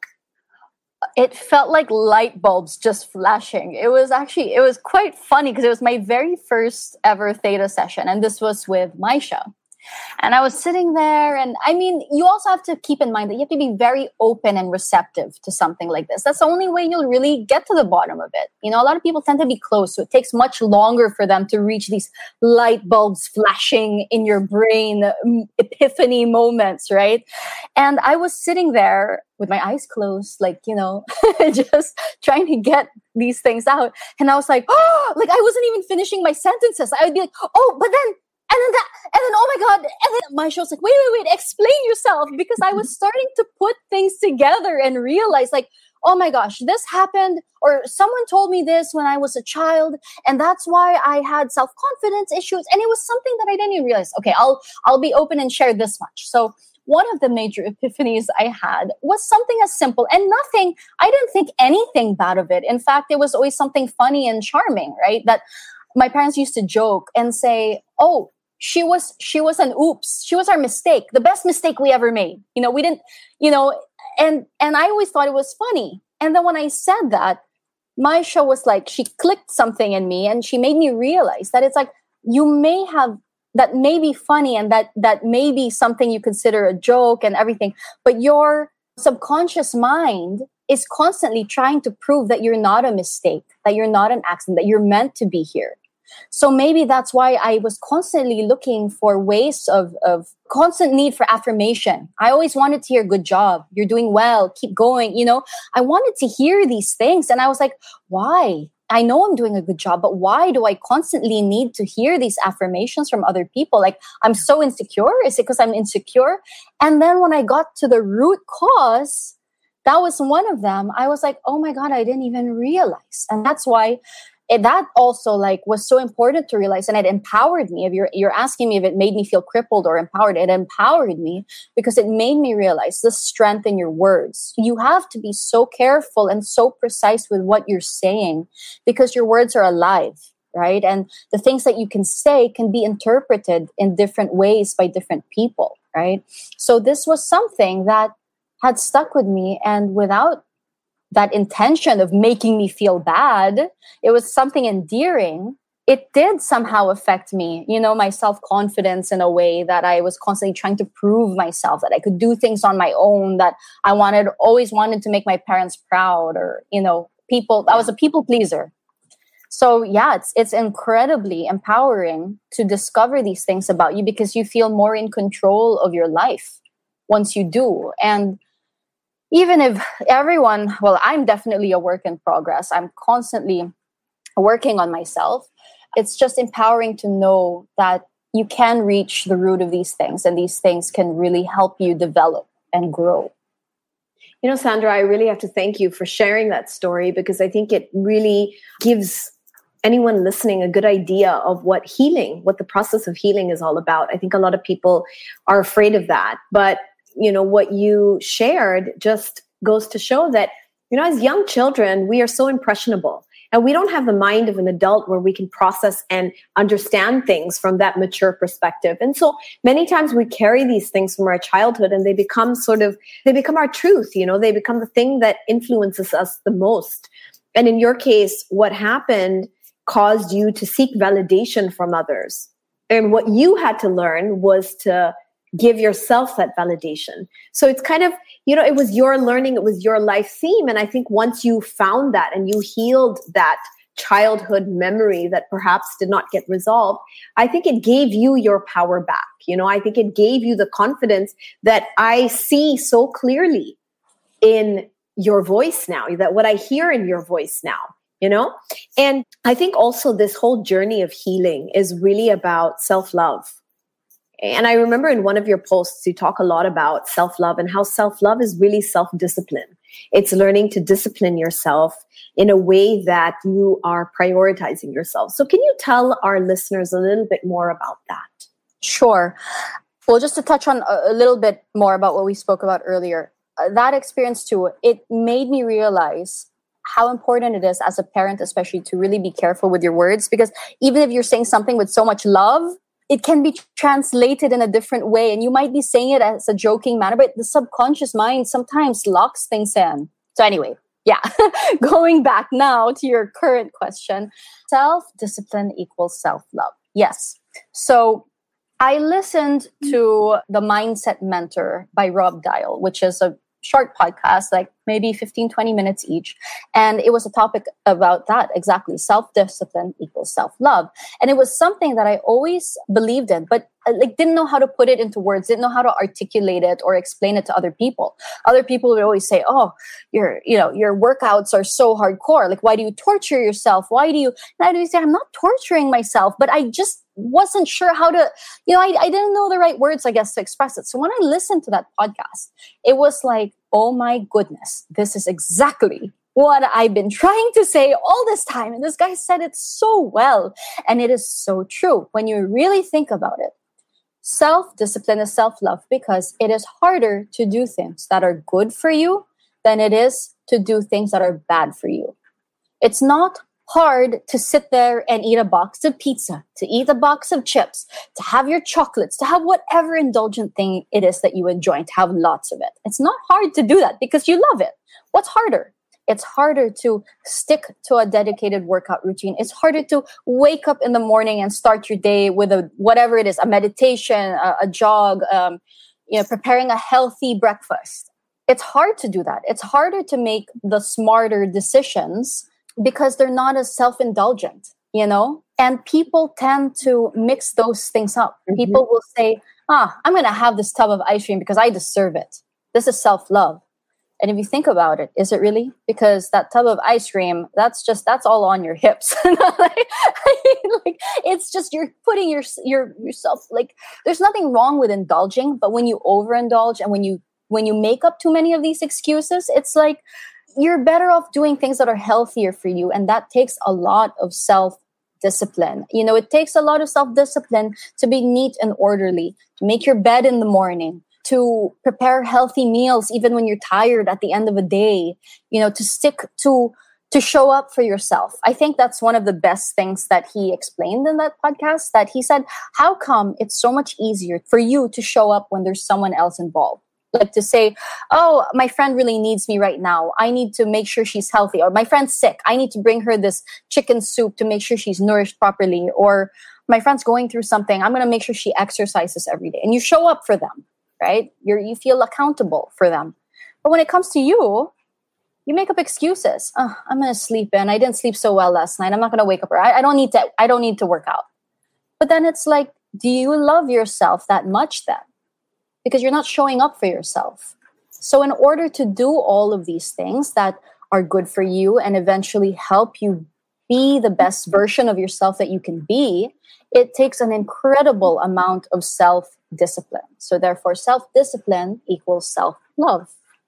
It felt like light bulbs just flashing. It was actually, it was quite funny because it was my very first ever Theta session. And this was with Maisha. And I was sitting there, and I mean, you also have to keep in mind that you have to be very open and receptive to something like this. That's the only way you'll really get to the bottom of it. You know, a lot of people tend to be closed, so it takes much longer for them to reach these light bulbs flashing in your brain, epiphany moments, right? And I was sitting there with my eyes closed, like, you know, just trying to get these things out. And I was like, oh, like I wasn't even finishing my sentences. I would be like, oh, but then, And then that, and then, oh my God. And then my show's like, wait, wait, wait, explain yourself. Because I was starting to put things together and realize like, oh my gosh, this happened, or someone told me this when I was a child. And that's why I had self-confidence issues. And it was something that I didn't even realize. Okay, I'll, I'll be open and share this much. So one of the major epiphanies I had was something as simple and nothing, I didn't think anything bad of it. In fact, it was always something funny and charming, right? That my parents used to joke and say, oh, She was she was an oops. She was our mistake, the best mistake we ever made. You know, we didn't, you know, and and I always thought it was funny. And then when I said that, my show was like, she clicked something in me and she made me realize that it's like, you may have, that may be funny and that that may be something you consider a joke and everything, but your subconscious mind is constantly trying to prove that you're not a mistake, that you're not an accident, that you're meant to be here. So maybe that's why I was constantly looking for ways of, of constant need for affirmation. I always wanted to hear, good job, you're doing well, keep going. You know, I wanted to hear these things. And I was like, why? I know I'm doing a good job, but why do I constantly need to hear these affirmations from other people? Like, I'm so insecure. Is it because I'm insecure? And then when I got to the root cause, that was one of them. I was like, oh my God, I didn't even realize. And that's why It, that also like was so important to realize, and it empowered me. If you're you're asking me if it made me feel crippled or empowered, it empowered me because it made me realize the strength in your words. You have to be so careful and so precise with what you're saying because your words are alive, right? And the things that you can say can be interpreted in different ways by different people, right? So this was something that had stuck with me, and without that intention of making me feel bad, it was something endearing. It did somehow affect me, you know, my self-confidence in a way that I was constantly trying to prove myself, that I could do things on my own, that I wanted, always wanted to make my parents proud, or, you know, people, I was a people pleaser. So yeah, it's, it's incredibly empowering to discover these things about you because you feel more in control of your life once you do. And even if everyone, well, I'm definitely a work in progress. I'm constantly working on myself. It's just empowering to know that you can reach the root of these things, and these things can really help you develop and grow. You know, Sandra, I really have to thank you for sharing that story, because I think it really gives anyone listening a good idea of what healing, what the process of healing is all about. I think a lot of people are afraid of that. But, you know, what you shared just goes to show that, you know, as young children, we are so impressionable. And we don't have the mind of an adult where we can process and understand things from that mature perspective. And so many times we carry these things from our childhood and they become sort of, they become our truth, you know, they become the thing that influences us the most. And in your case, what happened caused you to seek validation from others. And what you had to learn was to give yourself that validation. So it's kind of, you know, it was your learning, it was your life theme. And I think once you found that and you healed that childhood memory that perhaps did not get resolved, I think it gave you your power back. You know, I think it gave you the confidence that I see so clearly in your voice now, that what I hear in your voice now, you know? And I think also this whole journey of healing is really about self-love. And I remember in one of your posts, you talk a lot about self-love and how self-love is really self-discipline. It's learning to discipline yourself in a way that you are prioritizing yourself. So can you tell our listeners a little bit more about that? Sure. Well, just to touch on a, a little bit more about what we spoke about earlier, uh, that experience too, it made me realize how important it is as a parent, especially to really be careful with your words, because even if you're saying something with so much love, it can be translated in a different way. And you might be saying it as a joking manner, but the subconscious mind sometimes locks things in. So anyway, yeah, going back now to your current question, self-discipline equals self-love. Yes. So I listened to The Mindset Mentor by Rob Dial, which is a short podcast, like maybe fifteen, twenty minutes each. And it was a topic about that exactly. Self-discipline equals self-love. And it was something that I always believed in, but like didn't know how to put it into words, didn't know how to articulate it or explain it to other people. Other people would always say, oh, your, you know, your workouts are so hardcore. Like, why do you torture yourself? Why do you, and I would say, I'm not torturing myself, but I just wasn't sure how to, you know, I, I didn't know the right words, I guess, to express it. So when I listened to that podcast, it was like, oh my goodness, this is exactly what I've been trying to say all this time. And this guy said it so well. And it is so true. When you really think about it, self-discipline is self-love, because it is harder to do things that are good for you than it is to do things that are bad for you. It's not hard to sit there and eat a box of pizza, to eat a box of chips, to have your chocolates, to have whatever indulgent thing it is that you enjoy, to have lots of it. It's not hard to do that because you love it. What's harder? It's harder to stick to a dedicated workout routine. It's harder to wake up in the morning and start your day with a whatever it is, a meditation, a, a jog, um, you know, preparing a healthy breakfast. It's hard to do that. It's harder to make the smarter decisions because they're not as self-indulgent, you know? And people tend to mix those things up. Mm-hmm. People will say, ah, I'm going to have this tub of ice cream because I deserve it. This is self-love. And if you think about it, is it really? Because that tub of ice cream, that's just, that's all on your hips. like, like, it's just, you're putting your, your yourself, like, there's nothing wrong with indulging, but when you overindulge and when you, when you make up too many of these excuses, it's like, you're better off doing things that are healthier for you. And that takes a lot of self-discipline. You know, it takes a lot of self-discipline to be neat and orderly, to make your bed in the morning, to prepare healthy meals even when you're tired at the end of a day, you know, to stick to, to show up for yourself. I think that's one of the best things that he explained in that podcast, that he said, how come it's so much easier for you to show up when there's someone else involved? Like to say, oh, my friend really needs me right now. I need to make sure she's healthy. Or my friend's sick. I need to bring her this chicken soup to make sure she's nourished properly. Or my friend's going through something. I'm going to make sure she exercises every day. And you show up for them, right? You're, you feel accountable for them. But when it comes to you, you make up excuses. Oh, I'm going to sleep in. I didn't sleep so well last night. I'm not going to wake up. I, I don't need to, I don't need to work out. But then it's like, do you love yourself that much then? Because you're not showing up for yourself. So in order to do all of these things that are good for you and eventually help you be the best version of yourself that you can be, it takes an incredible amount of self-discipline. So therefore, self-discipline equals self-love.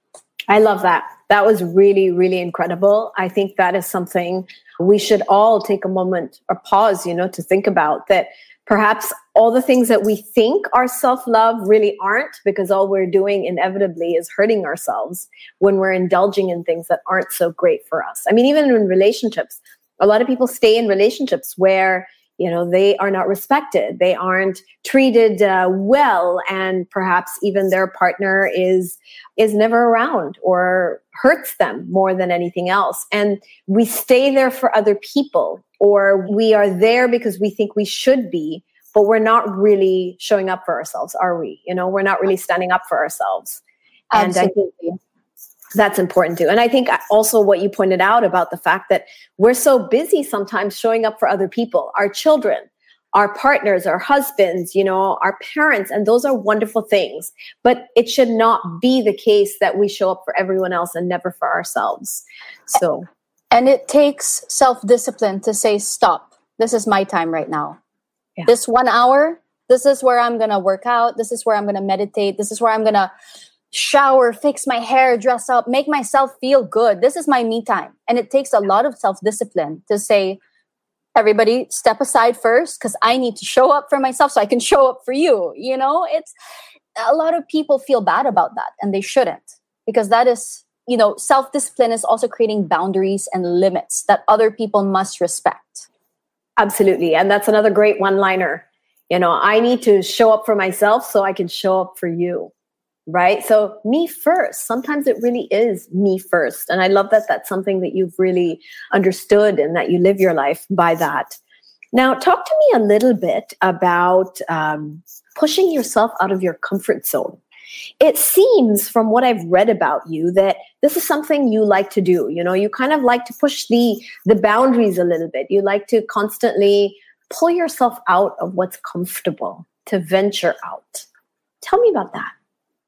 I love that. That was really, really incredible. I think that is something we should all take a moment or pause, you know, to think about, that perhaps all the things that we think are self-love really aren't, because all we're doing inevitably is hurting ourselves when we're indulging in things that aren't so great for us. I mean, even in relationships, a lot of people stay in relationships where, you know, they are not respected, they aren't treated uh, well, and perhaps even their partner is is never around or hurts them more than anything else. And we stay there for other people, or we are there because we think we should be, but we're not really showing up for ourselves, are we? You know, we're not really standing up for ourselves. And Absolutely. I think that's important too. And I think also what you pointed out about the fact that we're so busy sometimes showing up for other people, our children, our partners, our husbands, you know, our parents, and those are wonderful things. But it should not be the case that we show up for everyone else and never for ourselves. So, and it takes self-discipline to say, stop, this is my time right now. Yeah. This one hour, this is where I'm going to work out. This is where I'm going to meditate. This is where I'm going to shower, fix my hair, dress up, make myself feel good. This is my me time. And it takes a lot of self-discipline to say, everybody step aside first, because I need to show up for myself so I can show up for you. You know, it's a lot of people feel bad about that, and they shouldn't, because that is, you know, self-discipline is also creating boundaries and limits that other people must respect. Absolutely. And that's another great one-liner. You know, I need to show up for myself so I can show up for you. Right? So me first. Sometimes it really is me first. And I love that that's something that you've really understood and that you live your life by that. Now, talk to me a little bit about um, pushing yourself out of your comfort zone. It seems from what I've read about you that this is something you like to do. You know, you kind of like to push the, the boundaries a little bit. You like to constantly pull yourself out of what's comfortable, to venture out. Tell me about that.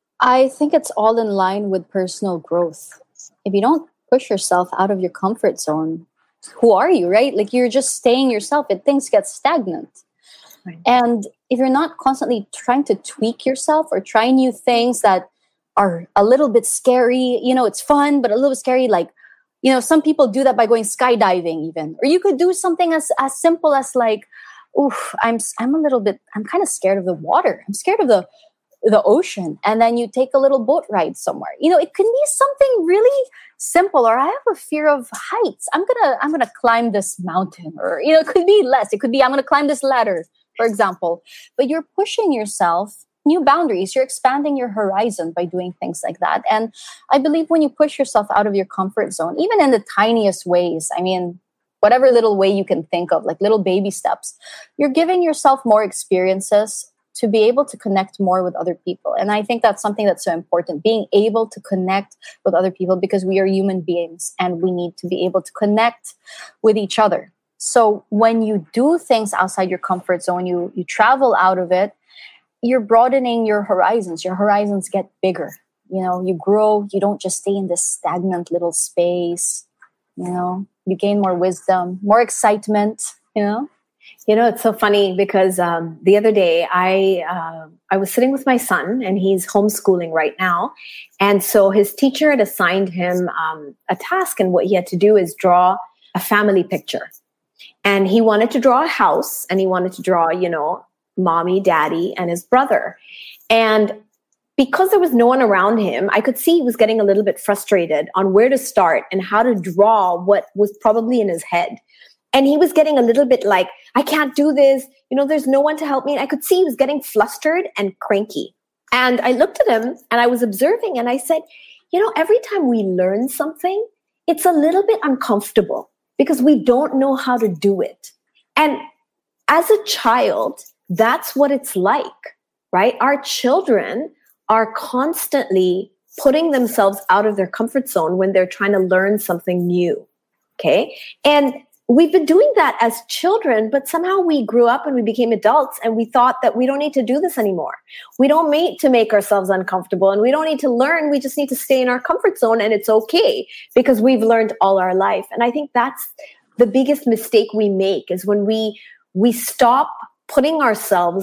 I think it's all in line with personal growth. If you don't push yourself out of your comfort zone, who are you, right? Like, you're just staying yourself, and things get stagnant. Right. And if you're not constantly trying to tweak yourself or try new things that are a little bit scary, you know, it's fun, but a little bit scary. Like, you know, some people do that by going skydiving even. Or you could do something as, as simple as like, oof, I'm, I'm a little bit, I'm kind of scared of the water. I'm scared of the the ocean, and then you take a little boat ride somewhere. You know, it can be something really simple. Or I have a fear of heights. I'm gonna, I'm gonna climb this mountain. Or, you know, it could be less. It could be I'm gonna climb this ladder, for example. But you're pushing yourself new boundaries. You're expanding your horizon by doing things like that. And I believe when you push yourself out of your comfort zone, even in the tiniest ways, I mean, whatever little way you can think of, like little baby steps, you're giving yourself more experiences to be able to connect more with other people. And I think that's something that's so important, being able to connect with other people, because we are human beings and we need to be able to connect with each other. So when you do things outside your comfort zone, you, you travel out of it, you're broadening your horizons. Your horizons get bigger. You know, you grow, you don't just stay in this stagnant little space. You know, you gain more wisdom, more excitement, you know? You know, it's so funny because um, the other day I uh, I was sitting with my son, and he's homeschooling right now. And so his teacher had assigned him um, a task, and what he had to do is draw a family picture. And he wanted to draw a house, and he wanted to draw, you know, mommy, daddy, and his brother. And because there was no one around him, I could see he was getting a little bit frustrated on where to start and how to draw what was probably in his head. And he was getting a little bit like, I can't do this. You know, there's no one to help me. And I could see he was getting flustered and cranky. And I looked at him and I was observing, and I said, you know, every time we learn something, it's a little bit uncomfortable because we don't know how to do it. And as a child, that's what it's like, right? Our children are constantly putting themselves out of their comfort zone when they're trying to learn something new. Okay. And we've been doing that as children, but somehow we grew up and we became adults and we thought that we don't need to do this anymore. We don't need to make ourselves uncomfortable and we don't need to learn. We just need to stay in our comfort zone, and it's okay because we've learned all our life. And I think that's the biggest mistake we make, is when we we stop putting ourselves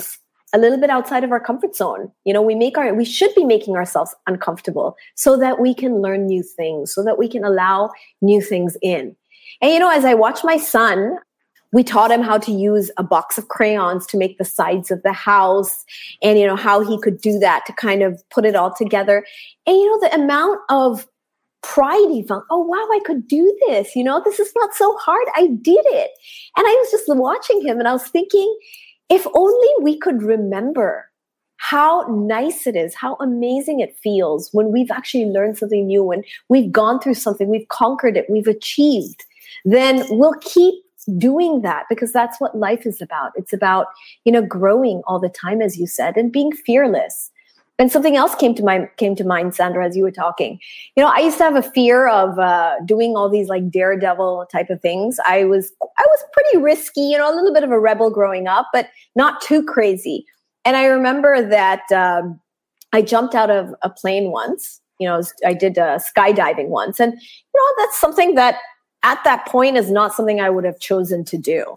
a little bit outside of our comfort zone. You know, we make our, we should be making ourselves uncomfortable so that we can learn new things, so that we can allow new things in. And, you know, as I watch my son, we taught him how to use a box of crayons to make the sides of the house and, you know, how he could do that to kind of put it all together. And, you know, the amount of pride he felt, oh, wow, I could do this. You know, this is not so hard. I did it. And I was just watching him and I was thinking, if only we could remember how nice it is, how amazing it feels when we've actually learned something new, when we've gone through something, we've conquered it, we've achieved, then we'll keep doing that, because that's what life is about. It's about, you know, growing all the time, as you said, and being fearless. And something else came to my came to mind, Sandra, as you were talking. You know, I used to have a fear of uh, doing all these like daredevil type of things. I was I was pretty risky, you know, a little bit of a rebel growing up, but not too crazy. And I remember that um, I jumped out of a plane once. You know, I did uh, skydiving once, and you know, that's something that at that point is not something I would have chosen to do.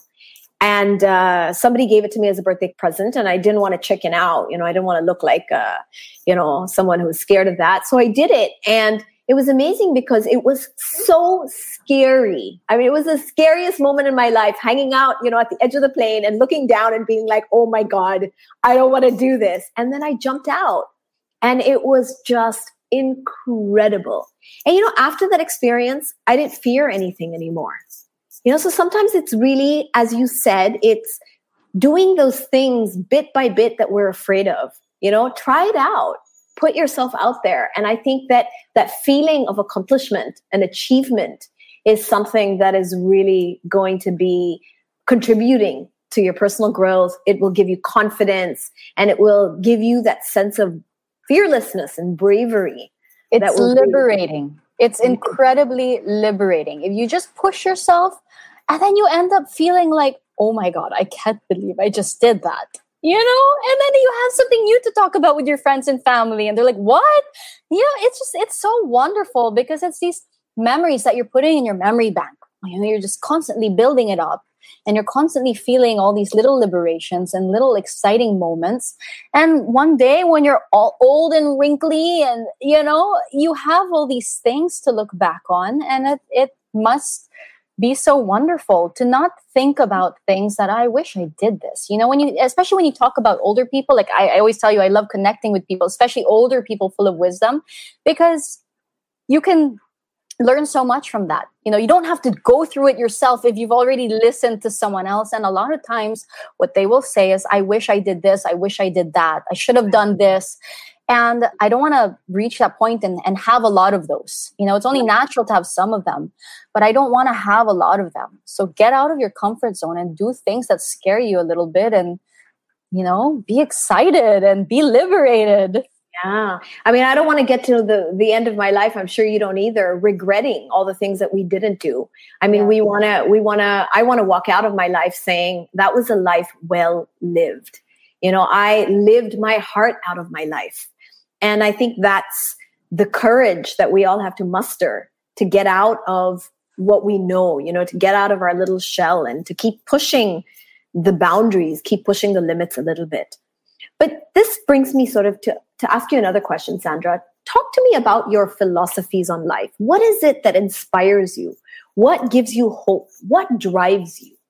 And uh, somebody gave it to me as a birthday present, and I didn't want to chicken out. You know, I didn't want to look like, uh, you know, someone who was scared of that. So I did it, and it was amazing because it was so scary. I mean, it was the scariest moment in my life, hanging out, you know, at the edge of the plane and looking down and being like, oh my God, I don't want to do this. And then I jumped out, and it was just incredible. And, you know, after that experience, I didn't fear anything anymore. You know, so sometimes it's really, as you said, it's doing those things bit by bit that we're afraid of. You know, try it out, put yourself out there. And I think that that feeling of accomplishment and achievement is something that is really going to be contributing to your personal growth. It will give you confidence, and it will give you that sense of fearlessness and bravery. It's liberating. It's incredibly liberating. If you just push yourself, and then you end up feeling like, oh my God, I can't believe I just did that. You know? And then you have something new to talk about with your friends and family. And they're like, what? You know, it's just, it's so wonderful because it's these memories that you're putting in your memory bank. You know, you're just constantly building it up. And you're constantly feeling all these little liberations and little exciting moments. And one day when you're all old and wrinkly and, you know, you have all these things to look back on. And it, it must be so wonderful to not think about things that I wish I did this. You know, when you, especially when you talk about older people, like I, I always tell you, I love connecting with people, especially older people full of wisdom, because you can learn so much from that. You know, you don't have to go through it yourself if you've already listened to someone else. And a lot of times what they will say is, I wish I did this. I wish I did that. I should have done this. And I don't want to reach that point and, and have a lot of those. You know, it's only natural to have some of them, but I don't want to have a lot of them. So get out of your comfort zone and do things that scare you a little bit and, you know, be excited and be liberated. Yeah. I mean, I don't want to get to the, the end of my life. I'm sure you don't either, regretting all the things that we didn't do. I mean, yeah. we want to, we want to, I want to walk out of my life saying that was a life well lived. You know, I lived my heart out of my life. And I think that's the courage that we all have to muster to get out of what we know, you know, to get out of our little shell and to keep pushing the boundaries, keep pushing the limits a little bit. But this brings me sort of to, to ask you another question, Sandra. Talk to me about your philosophies on life. What is it that inspires you? What gives you hope? What drives you?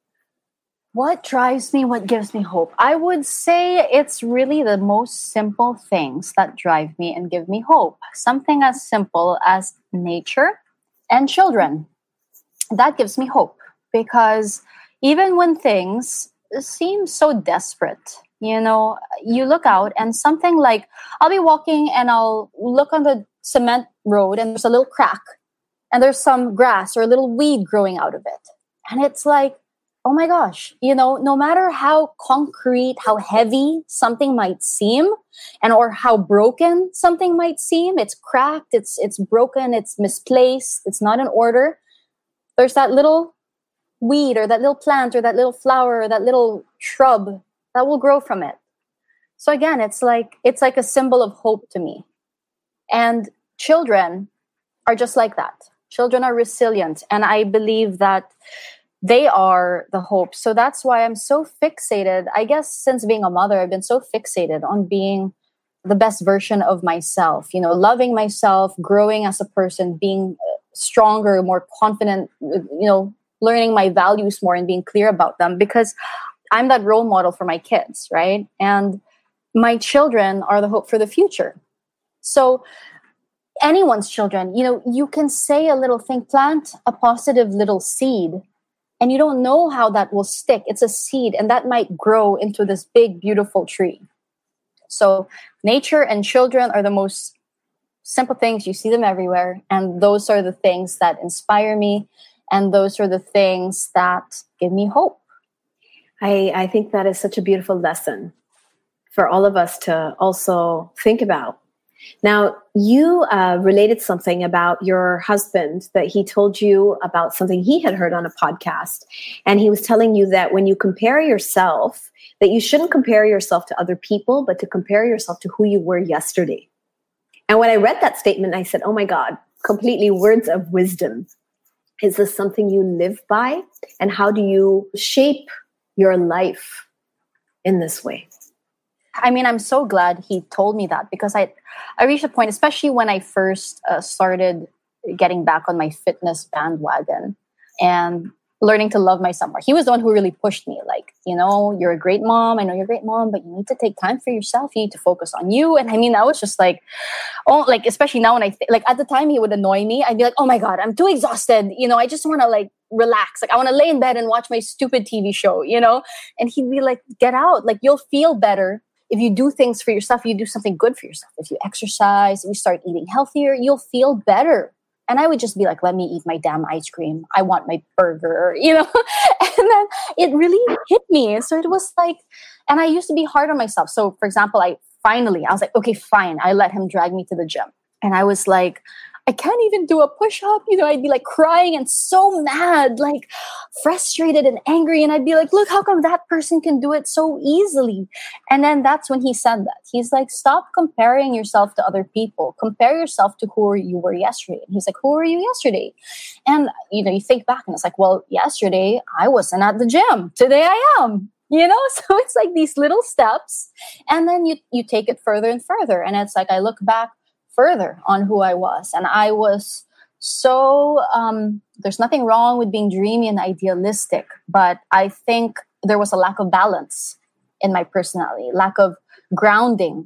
What drives me? What gives me hope? I would say it's really the most simple things that drive me and give me hope. Something as simple as nature and children. That gives me hope because even when things seem so desperate, you know, you look out and something like, I'll be walking and I'll look on the cement road and there's a little crack and there's some grass or a little weed growing out of it. And it's like, oh my gosh, you know, no matter how concrete, how heavy something might seem and or how broken something might seem, it's cracked, it's it's broken, it's misplaced, it's not in order. There's that little weed or that little plant or that little flower or that little shrub that will grow from it. So again, it's like it's like a symbol of hope to me. And children are just like that. Children are resilient. And I believe that they are the hope. So that's why I'm so fixated. I guess since being a mother, I've been so fixated on being the best version of myself, you know, loving myself, growing as a person, being stronger, more confident, you know, learning my values more and being clear about them, because I'm that role model for my kids, right? And my children are the hope for the future. So anyone's children, you know, you can say a little thing, plant a positive little seed, and you don't know how that will stick. It's a seed, and that might grow into this big, beautiful tree. So nature and children are the most simple things. You see them everywhere. And those are the things that inspire me. And those are the things that give me hope. I, I think that is such a beautiful lesson for all of us to also think about. Now, you uh, related something about your husband, that he told you about something he had heard on a podcast. And he was telling you that when you compare yourself, that you shouldn't compare yourself to other people, but to compare yourself to who you were yesterday. And when I read that statement, I said, oh my God, completely words of wisdom. Is this something you live by? And how do you shape your life in this way? I mean, I'm so glad he told me that, because I, I reached a point, especially when I first uh, started getting back on my fitness bandwagon and learning to love myself more. He was the one who really pushed me. Like, you know, you're a great mom. I know you're a great mom, but you need to take time for yourself. You need to focus on you. And I mean, I was just like, oh, like, especially now when I, th- like at the time he would annoy me. I'd be like, oh my God, I'm too exhausted. You know, I just want to like relax. Like I want to lay in bed and watch my stupid T V show, you know? And he'd be like, get out. Like you'll feel better if you do things for yourself, you do something good for yourself. If you exercise, if you start eating healthier, you'll feel better. And I would just be like, let me eat my damn ice cream. I want my burger, you know? And then it really hit me. So it was like, and I used to be hard on myself. So for example, I finally, I was like, okay, fine. I let him drag me to the gym. And I was like, I can't even do a push-up. You know, I'd be like crying and so mad, like frustrated and angry. And I'd be like, look, how come that person can do it so easily? And then that's when he said that. He's like, stop comparing yourself to other people. Compare yourself to who you were yesterday. And he's like, who were you yesterday? And, you know, you think back and it's like, well, yesterday I wasn't at the gym. Today I am. You know, so it's like these little steps. And then you, you take it further and further. And it's like, I look back further on who I was. And I was so, um, there's nothing wrong with being dreamy and idealistic, but I think there was a lack of balance in my personality, lack of grounding.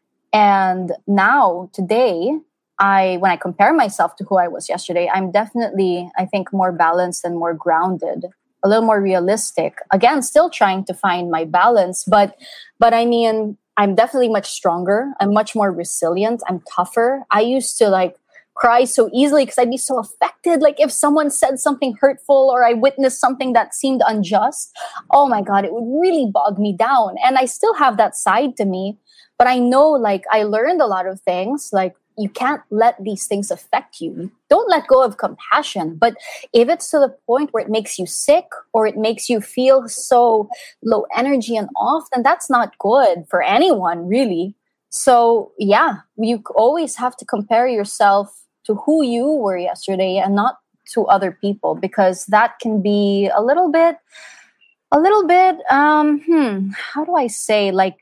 And now, today, I, when I compare myself to who I was yesterday, I'm definitely, I think, more balanced and more grounded, a little more realistic. Again, still trying to find my balance, but, but I mean, I'm definitely much stronger. I'm much more resilient. I'm tougher. I used to like cry so easily because I'd be so affected. Like if someone said something hurtful or I witnessed something that seemed unjust, oh my God, it would really bog me down. And I still have that side to me, but I know like I learned a lot of things. Like you can't let these things affect you. Don't let go of compassion. But if it's to the point where it makes you sick or it makes you feel so low energy and off, then that's not good for anyone, really. So yeah, you always have to compare yourself to who you were yesterday and not to other people, because that can be a little bit, a little bit, um, hmm, how do I say, like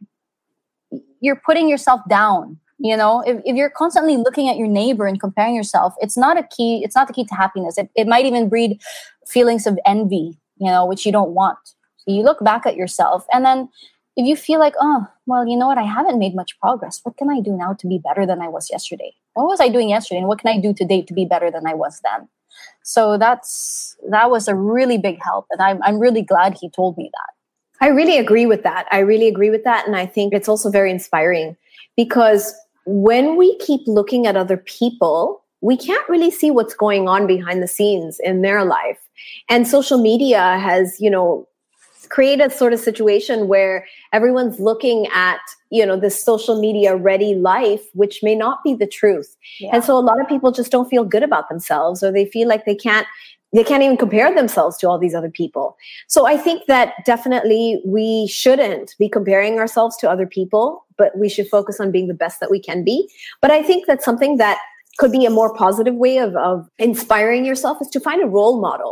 you're putting yourself down. You know, if, if you're constantly looking at your neighbor and comparing yourself, it's not a key. It's not the key to happiness. It, it might even breed feelings of envy, you know, which you don't want. So you look back at yourself, and then if you feel like, oh, well, you know what? I haven't made much progress. What can I do now to be better than I was yesterday? What was I doing yesterday? And what can I do today to be better than I was then? So that's, that was a really big help. And I'm, I'm really glad he told me that. I really agree with that. I really agree with that. And I think it's also very inspiring, because when we keep looking at other people, we can't really see what's going on behind the scenes in their life. And social media has, you know, created a sort of situation where everyone's looking at, you know, this social media ready life, which may not be the truth. Yeah. And so a lot of people just don't feel good about themselves, or they feel like they can't They can't even compare themselves to all these other people. So I think that definitely we shouldn't be comparing ourselves to other people, but we should focus on being the best that we can be. But I think that something that could be a more positive way of, of inspiring yourself is to find a role model.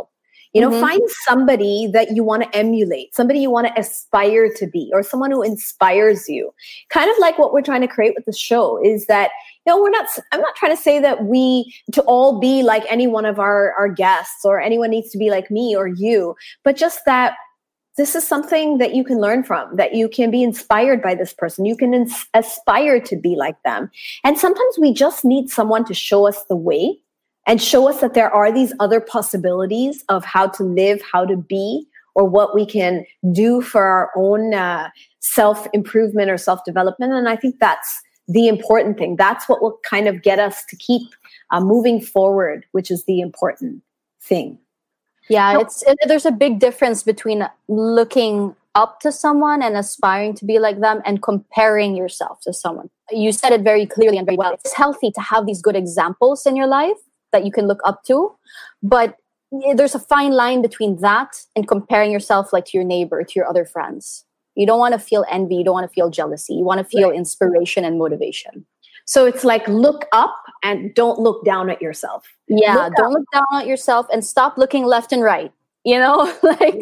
You know, Mm-hmm. find somebody that you want to emulate, somebody you want to aspire to be, or someone who inspires you. Kind of like what we're trying to create with the show is that, you know, we're not, I'm not trying to say that we, to all be like any one of our, our guests or anyone needs to be like me or you, but just that this is something that you can learn from, that you can be inspired by this person. You can ins- aspire to be like them. And sometimes we just need someone to show us the way and show us that there are these other possibilities of how to live, how to be, or what we can do for our own uh, self-improvement or self-development. And I think that's the important thing. That's what will kind of get us to keep uh, moving forward, which is the important thing. Yeah, No. it's it, there's a big difference between looking up to someone and aspiring to be like them and comparing yourself to someone. You said it very clearly and very well. It's healthy to have these good examples in your life that you can look up to, but there's a fine line between that and comparing yourself like to your neighbor, to your other friends. You don't want to feel envy. You don't want to feel jealousy. You want to feel Right. inspiration and motivation. So it's like look up and don't look down at yourself. Yeah, Look don't up. look down at yourself and stop looking left and right. You know, like,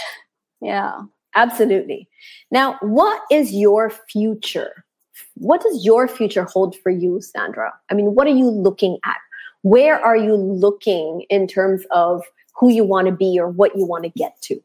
yeah. Absolutely. Now, what is your future? What does your future hold for you, Sandra? I mean, what are you looking at? Where are you looking in terms of who you want to be or what you want to get to?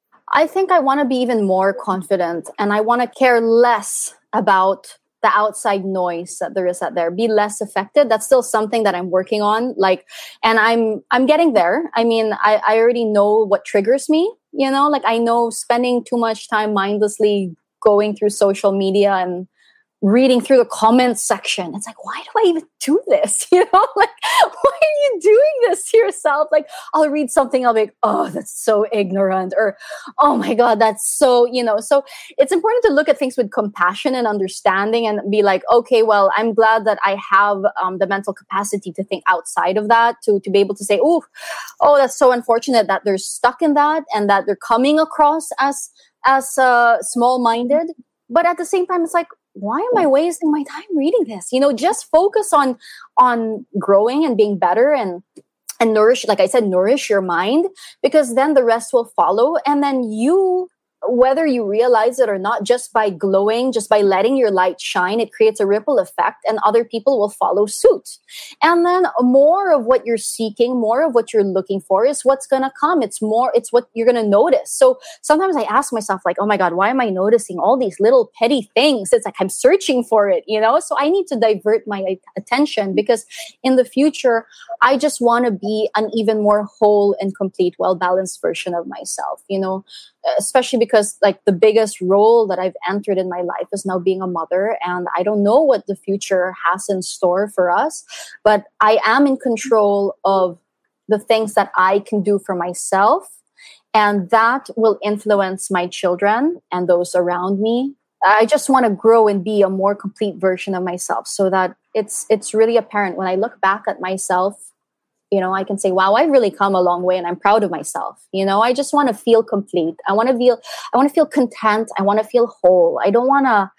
I think I want to be even more confident and I want to care less about the outside noise that there is out there, be less affected. That's still something that I'm working on. Like, and I'm, I'm getting there. I mean, I, I already know what triggers me, you know, like I know spending too much time mindlessly going through social media and reading through the comments section. It's like, why do I even do this? You know, like, why are you doing this to yourself? Like, I'll read something, I'll be like, oh, that's so ignorant. Or, oh my God, that's so, you know, so it's important to look at things with compassion and understanding and be like, okay, well, I'm glad that I have um, the mental capacity to think outside of that, to, to be able to say, oh, oh, that's so unfortunate that they're stuck in that and that they're coming across as, as uh, small-minded. But at the same time, it's like, why am I wasting my time reading this? You know, just focus on on growing and being better and and nourish, like I said, nourish your mind, because then the rest will follow. And then you, whether you realize it or not, just by glowing, just by letting your light shine, it creates a ripple effect and other people will follow suit. And then more of what you're seeking, more of what you're looking for is what's going to come. It's more, it's what you're going to notice. So sometimes I ask myself like, oh my God, why am I noticing all these little petty things? It's like I'm searching for it, you know? So I need to divert my attention because in the future, I just want to be an even more whole and complete, well-balanced version of myself, you know? Especially because like the biggest role that I've entered in my life is now being a mother, and I don't know what the future has in store for us, but I am in control of the things that I can do for myself, and that will influence my children and those around me. I just want to grow and be a more complete version of myself so that it's it's really apparent when I look back at myself. You know, I can say, wow, I've really come a long way and I'm proud of myself. You know, I just want to feel complete. I want to feel, I want to feel content. I want to feel whole. I don't want to,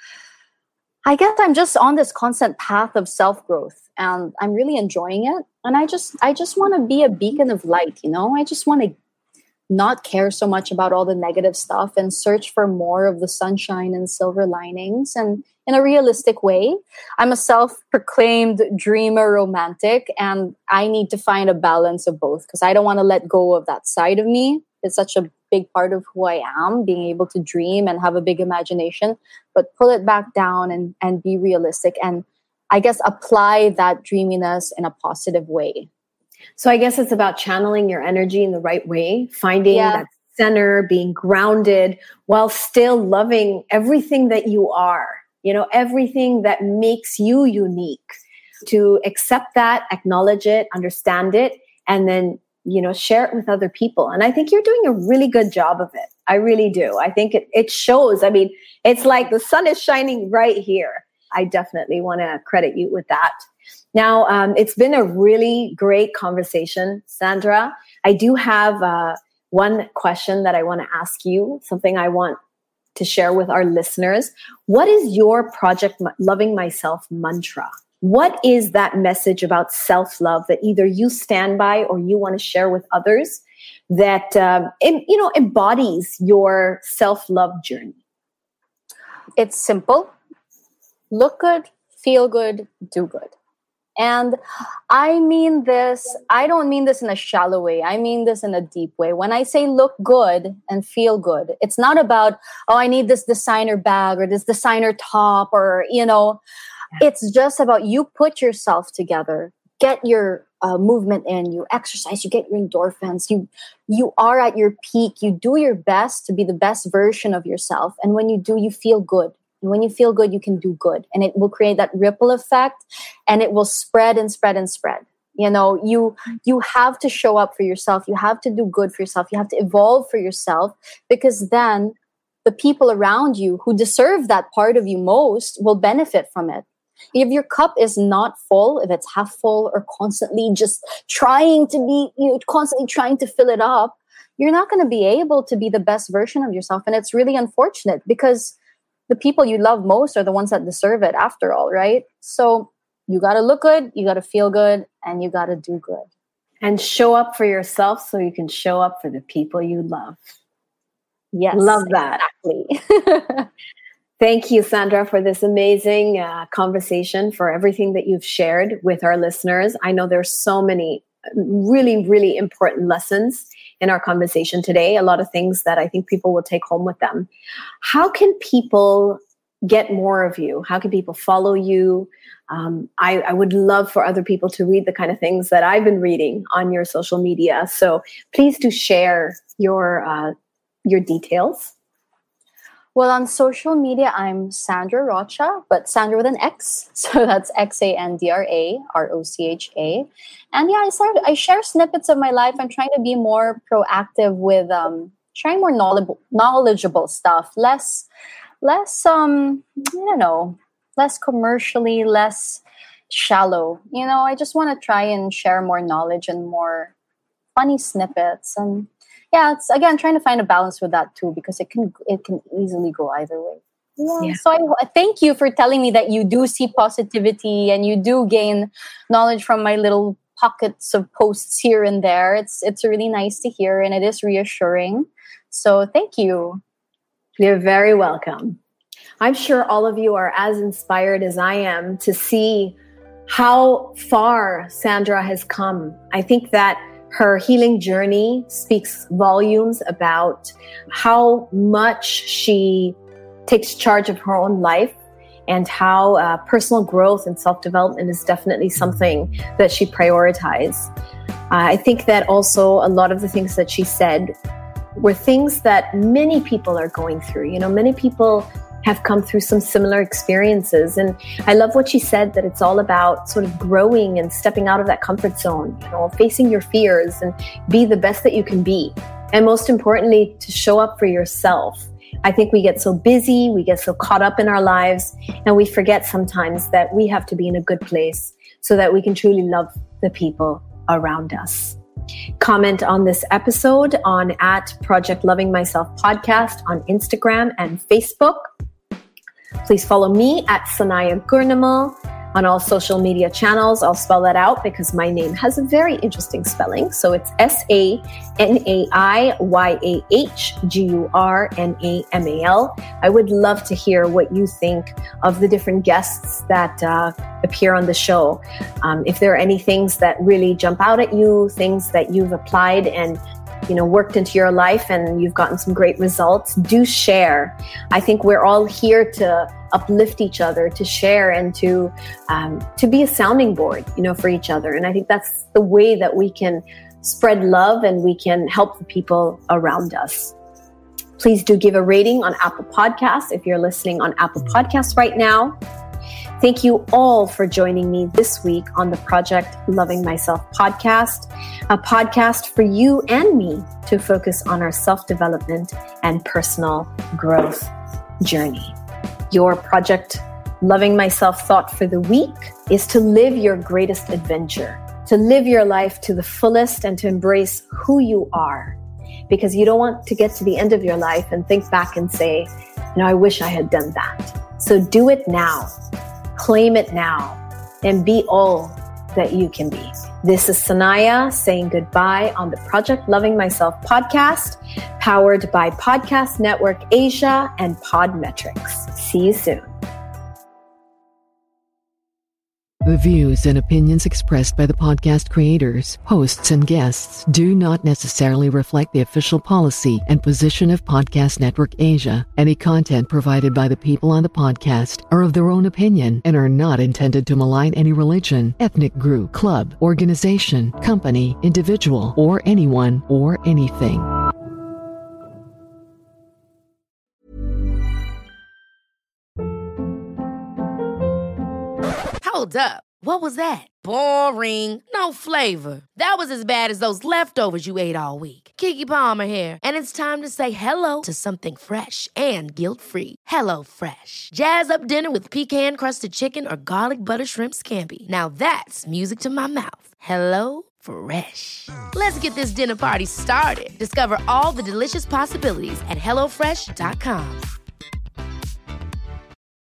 I guess I'm just on this constant path of self-growth and I'm really enjoying it. And I just, I just want to be a beacon of light. You know, I just want to not care so much about all the negative stuff and search for more of the sunshine and silver linings and in a realistic way. I'm a self-proclaimed dreamer romantic and I need to find a balance of both because I don't want to let go of that side of me. It's such a big part of who I am, being able to dream and have a big imagination, but pull it back down and, and be realistic and I guess apply that dreaminess in a positive way. So I guess it's about channeling your energy in the right way, finding Yeah. that center, being grounded while still loving everything that you are, you know, everything that makes you unique. To accept that, acknowledge it, understand it, and then, you know, share it with other people. And I think you're doing a really good job of it. I really do. I think it, it shows. I mean, it's like the sun is shining right here. I definitely want to credit you with that. Now, um, it's been a really great conversation, Sandra. I do have uh, one question that I want to ask you, something I want to share with our listeners. What is your Project Loving Myself mantra? What is that message about self-love that either you stand by or you want to share with others that, um, em, you know, embodies your self-love journey? It's simple. Look good, feel good, do good. And I mean this, I don't mean this in a shallow way. I mean this in a deep way. When I say look good and feel good, it's not about, oh, I need this designer bag or this designer top or, you know, it's just about you put yourself together, get your uh, movement in, you exercise, you get your endorphins, you, you are at your peak, you do your best to be the best version of yourself. And when you do, you feel good. And when you feel good, you can do good. And it will create that ripple effect and it will spread and spread and spread. You know, you you have to show up for yourself. You have to do good for yourself. You have to evolve for yourself, because then the people around you who deserve that part of you most will benefit from it. If your cup is not full, if it's half full or constantly just trying to be, you know, constantly trying to fill it up, you're not going to be able to be the best version of yourself. And it's really unfortunate, because the people you love most are the ones that deserve it after all, right? So you got to look good, you got to feel good, and you got to do good. And show up for yourself so you can show up for the people you love. Yes. Love that. Exactly. Thank you, Sandra, for this amazing uh, conversation, for everything that you've shared with our listeners. I know there's so many really, really important lessons in our conversation today, a lot of things that I think people will take home with them. How can people get more of you? How can people follow you? Um, I, I would love for other people to read the kind of things that I've been reading on your social media. So please do share your uh, your details. Well, on social media, I'm Sandra Rocha, but Sandra with an X. So that's X A N D R A R O C H A. And yeah, I started, I share snippets of my life. I'm trying to be more proactive with um, sharing more knowledgeable, knowledgeable stuff, less, less, um, I don't know, less commercially, less shallow. You know, I just want to try and share more knowledge and more funny snippets. And yeah, it's again trying to find a balance with that too, because it can it can easily go either way. Yeah. yeah. So I, I thank you for telling me that you do see positivity and you do gain knowledge from my little pockets of posts here and there. It's it's really nice to hear, and it is reassuring. So thank you. You're very welcome. I'm sure all of you are as inspired as I am to see how far Sandra has come. I think that her healing journey speaks volumes about how much she takes charge of her own life, and how uh, personal growth and self-development is definitely something that she prioritizes. Uh, I think that also a lot of the things that she said were things that many people are going through. You know, many people have come through some similar experiences. And I love what she said, that it's all about sort of growing and stepping out of that comfort zone, you know, facing your fears and be the best that you can be. And most importantly, to show up for yourself. I think we get so busy, we get so caught up in our lives, and we forget sometimes that we have to be in a good place so that we can truly love the people around us. Comment on this episode on at Project Loving Myself Podcast on Instagram and Facebook. Please follow me at Sanaya Gurnamal on all social media channels. I'll spell that out because my name has a very interesting spelling. So it's S A N A I Y A H G U R N A M A L. I would love to hear what you think of the different guests that uh, appear on the show. Um, if there are any things that really jump out at you, things that you've applied and you know, worked into your life and you've gotten some great results, do share. I think we're all here to uplift each other, to share, and to um, to be a sounding board, you know, for each other. And I think that's the way that we can spread love and we can help the people around us. Please do give a rating on Apple Podcasts if you're listening on Apple Podcasts right now. Thank you all for joining me this week on the Project Loving Myself podcast, a podcast for you and me to focus on our self-development and personal growth journey. Your Project Loving Myself thought for the week is to live your greatest adventure, to live your life to the fullest and to embrace who you are, because you don't want to get to the end of your life and think back and say, you know, I wish I had done that. So do it now. Claim it now and be all that you can be. This is Sanaya saying goodbye on the Project Loving Myself podcast, powered by Podcast Network Asia and Podmetrics. See you soon. The views and opinions expressed by the podcast creators, hosts, and guests do not necessarily reflect the official policy and position of Podcast Network Asia. Any content provided by the people on the podcast are of their own opinion and are not intended to malign any religion, ethnic group, club, organization, company, individual, or anyone or anything. Hold up. What was that? Boring. No flavor. That was as bad as those leftovers you ate all week. Keke Palmer here, and it's time to say hello to something fresh and guilt-free. Hello Fresh. Jazz up dinner with pecan-crusted chicken or garlic butter shrimp scampi. Now that's music to my mouth. Hello Fresh. Let's get this dinner party started. Discover all the delicious possibilities at hello fresh dot com.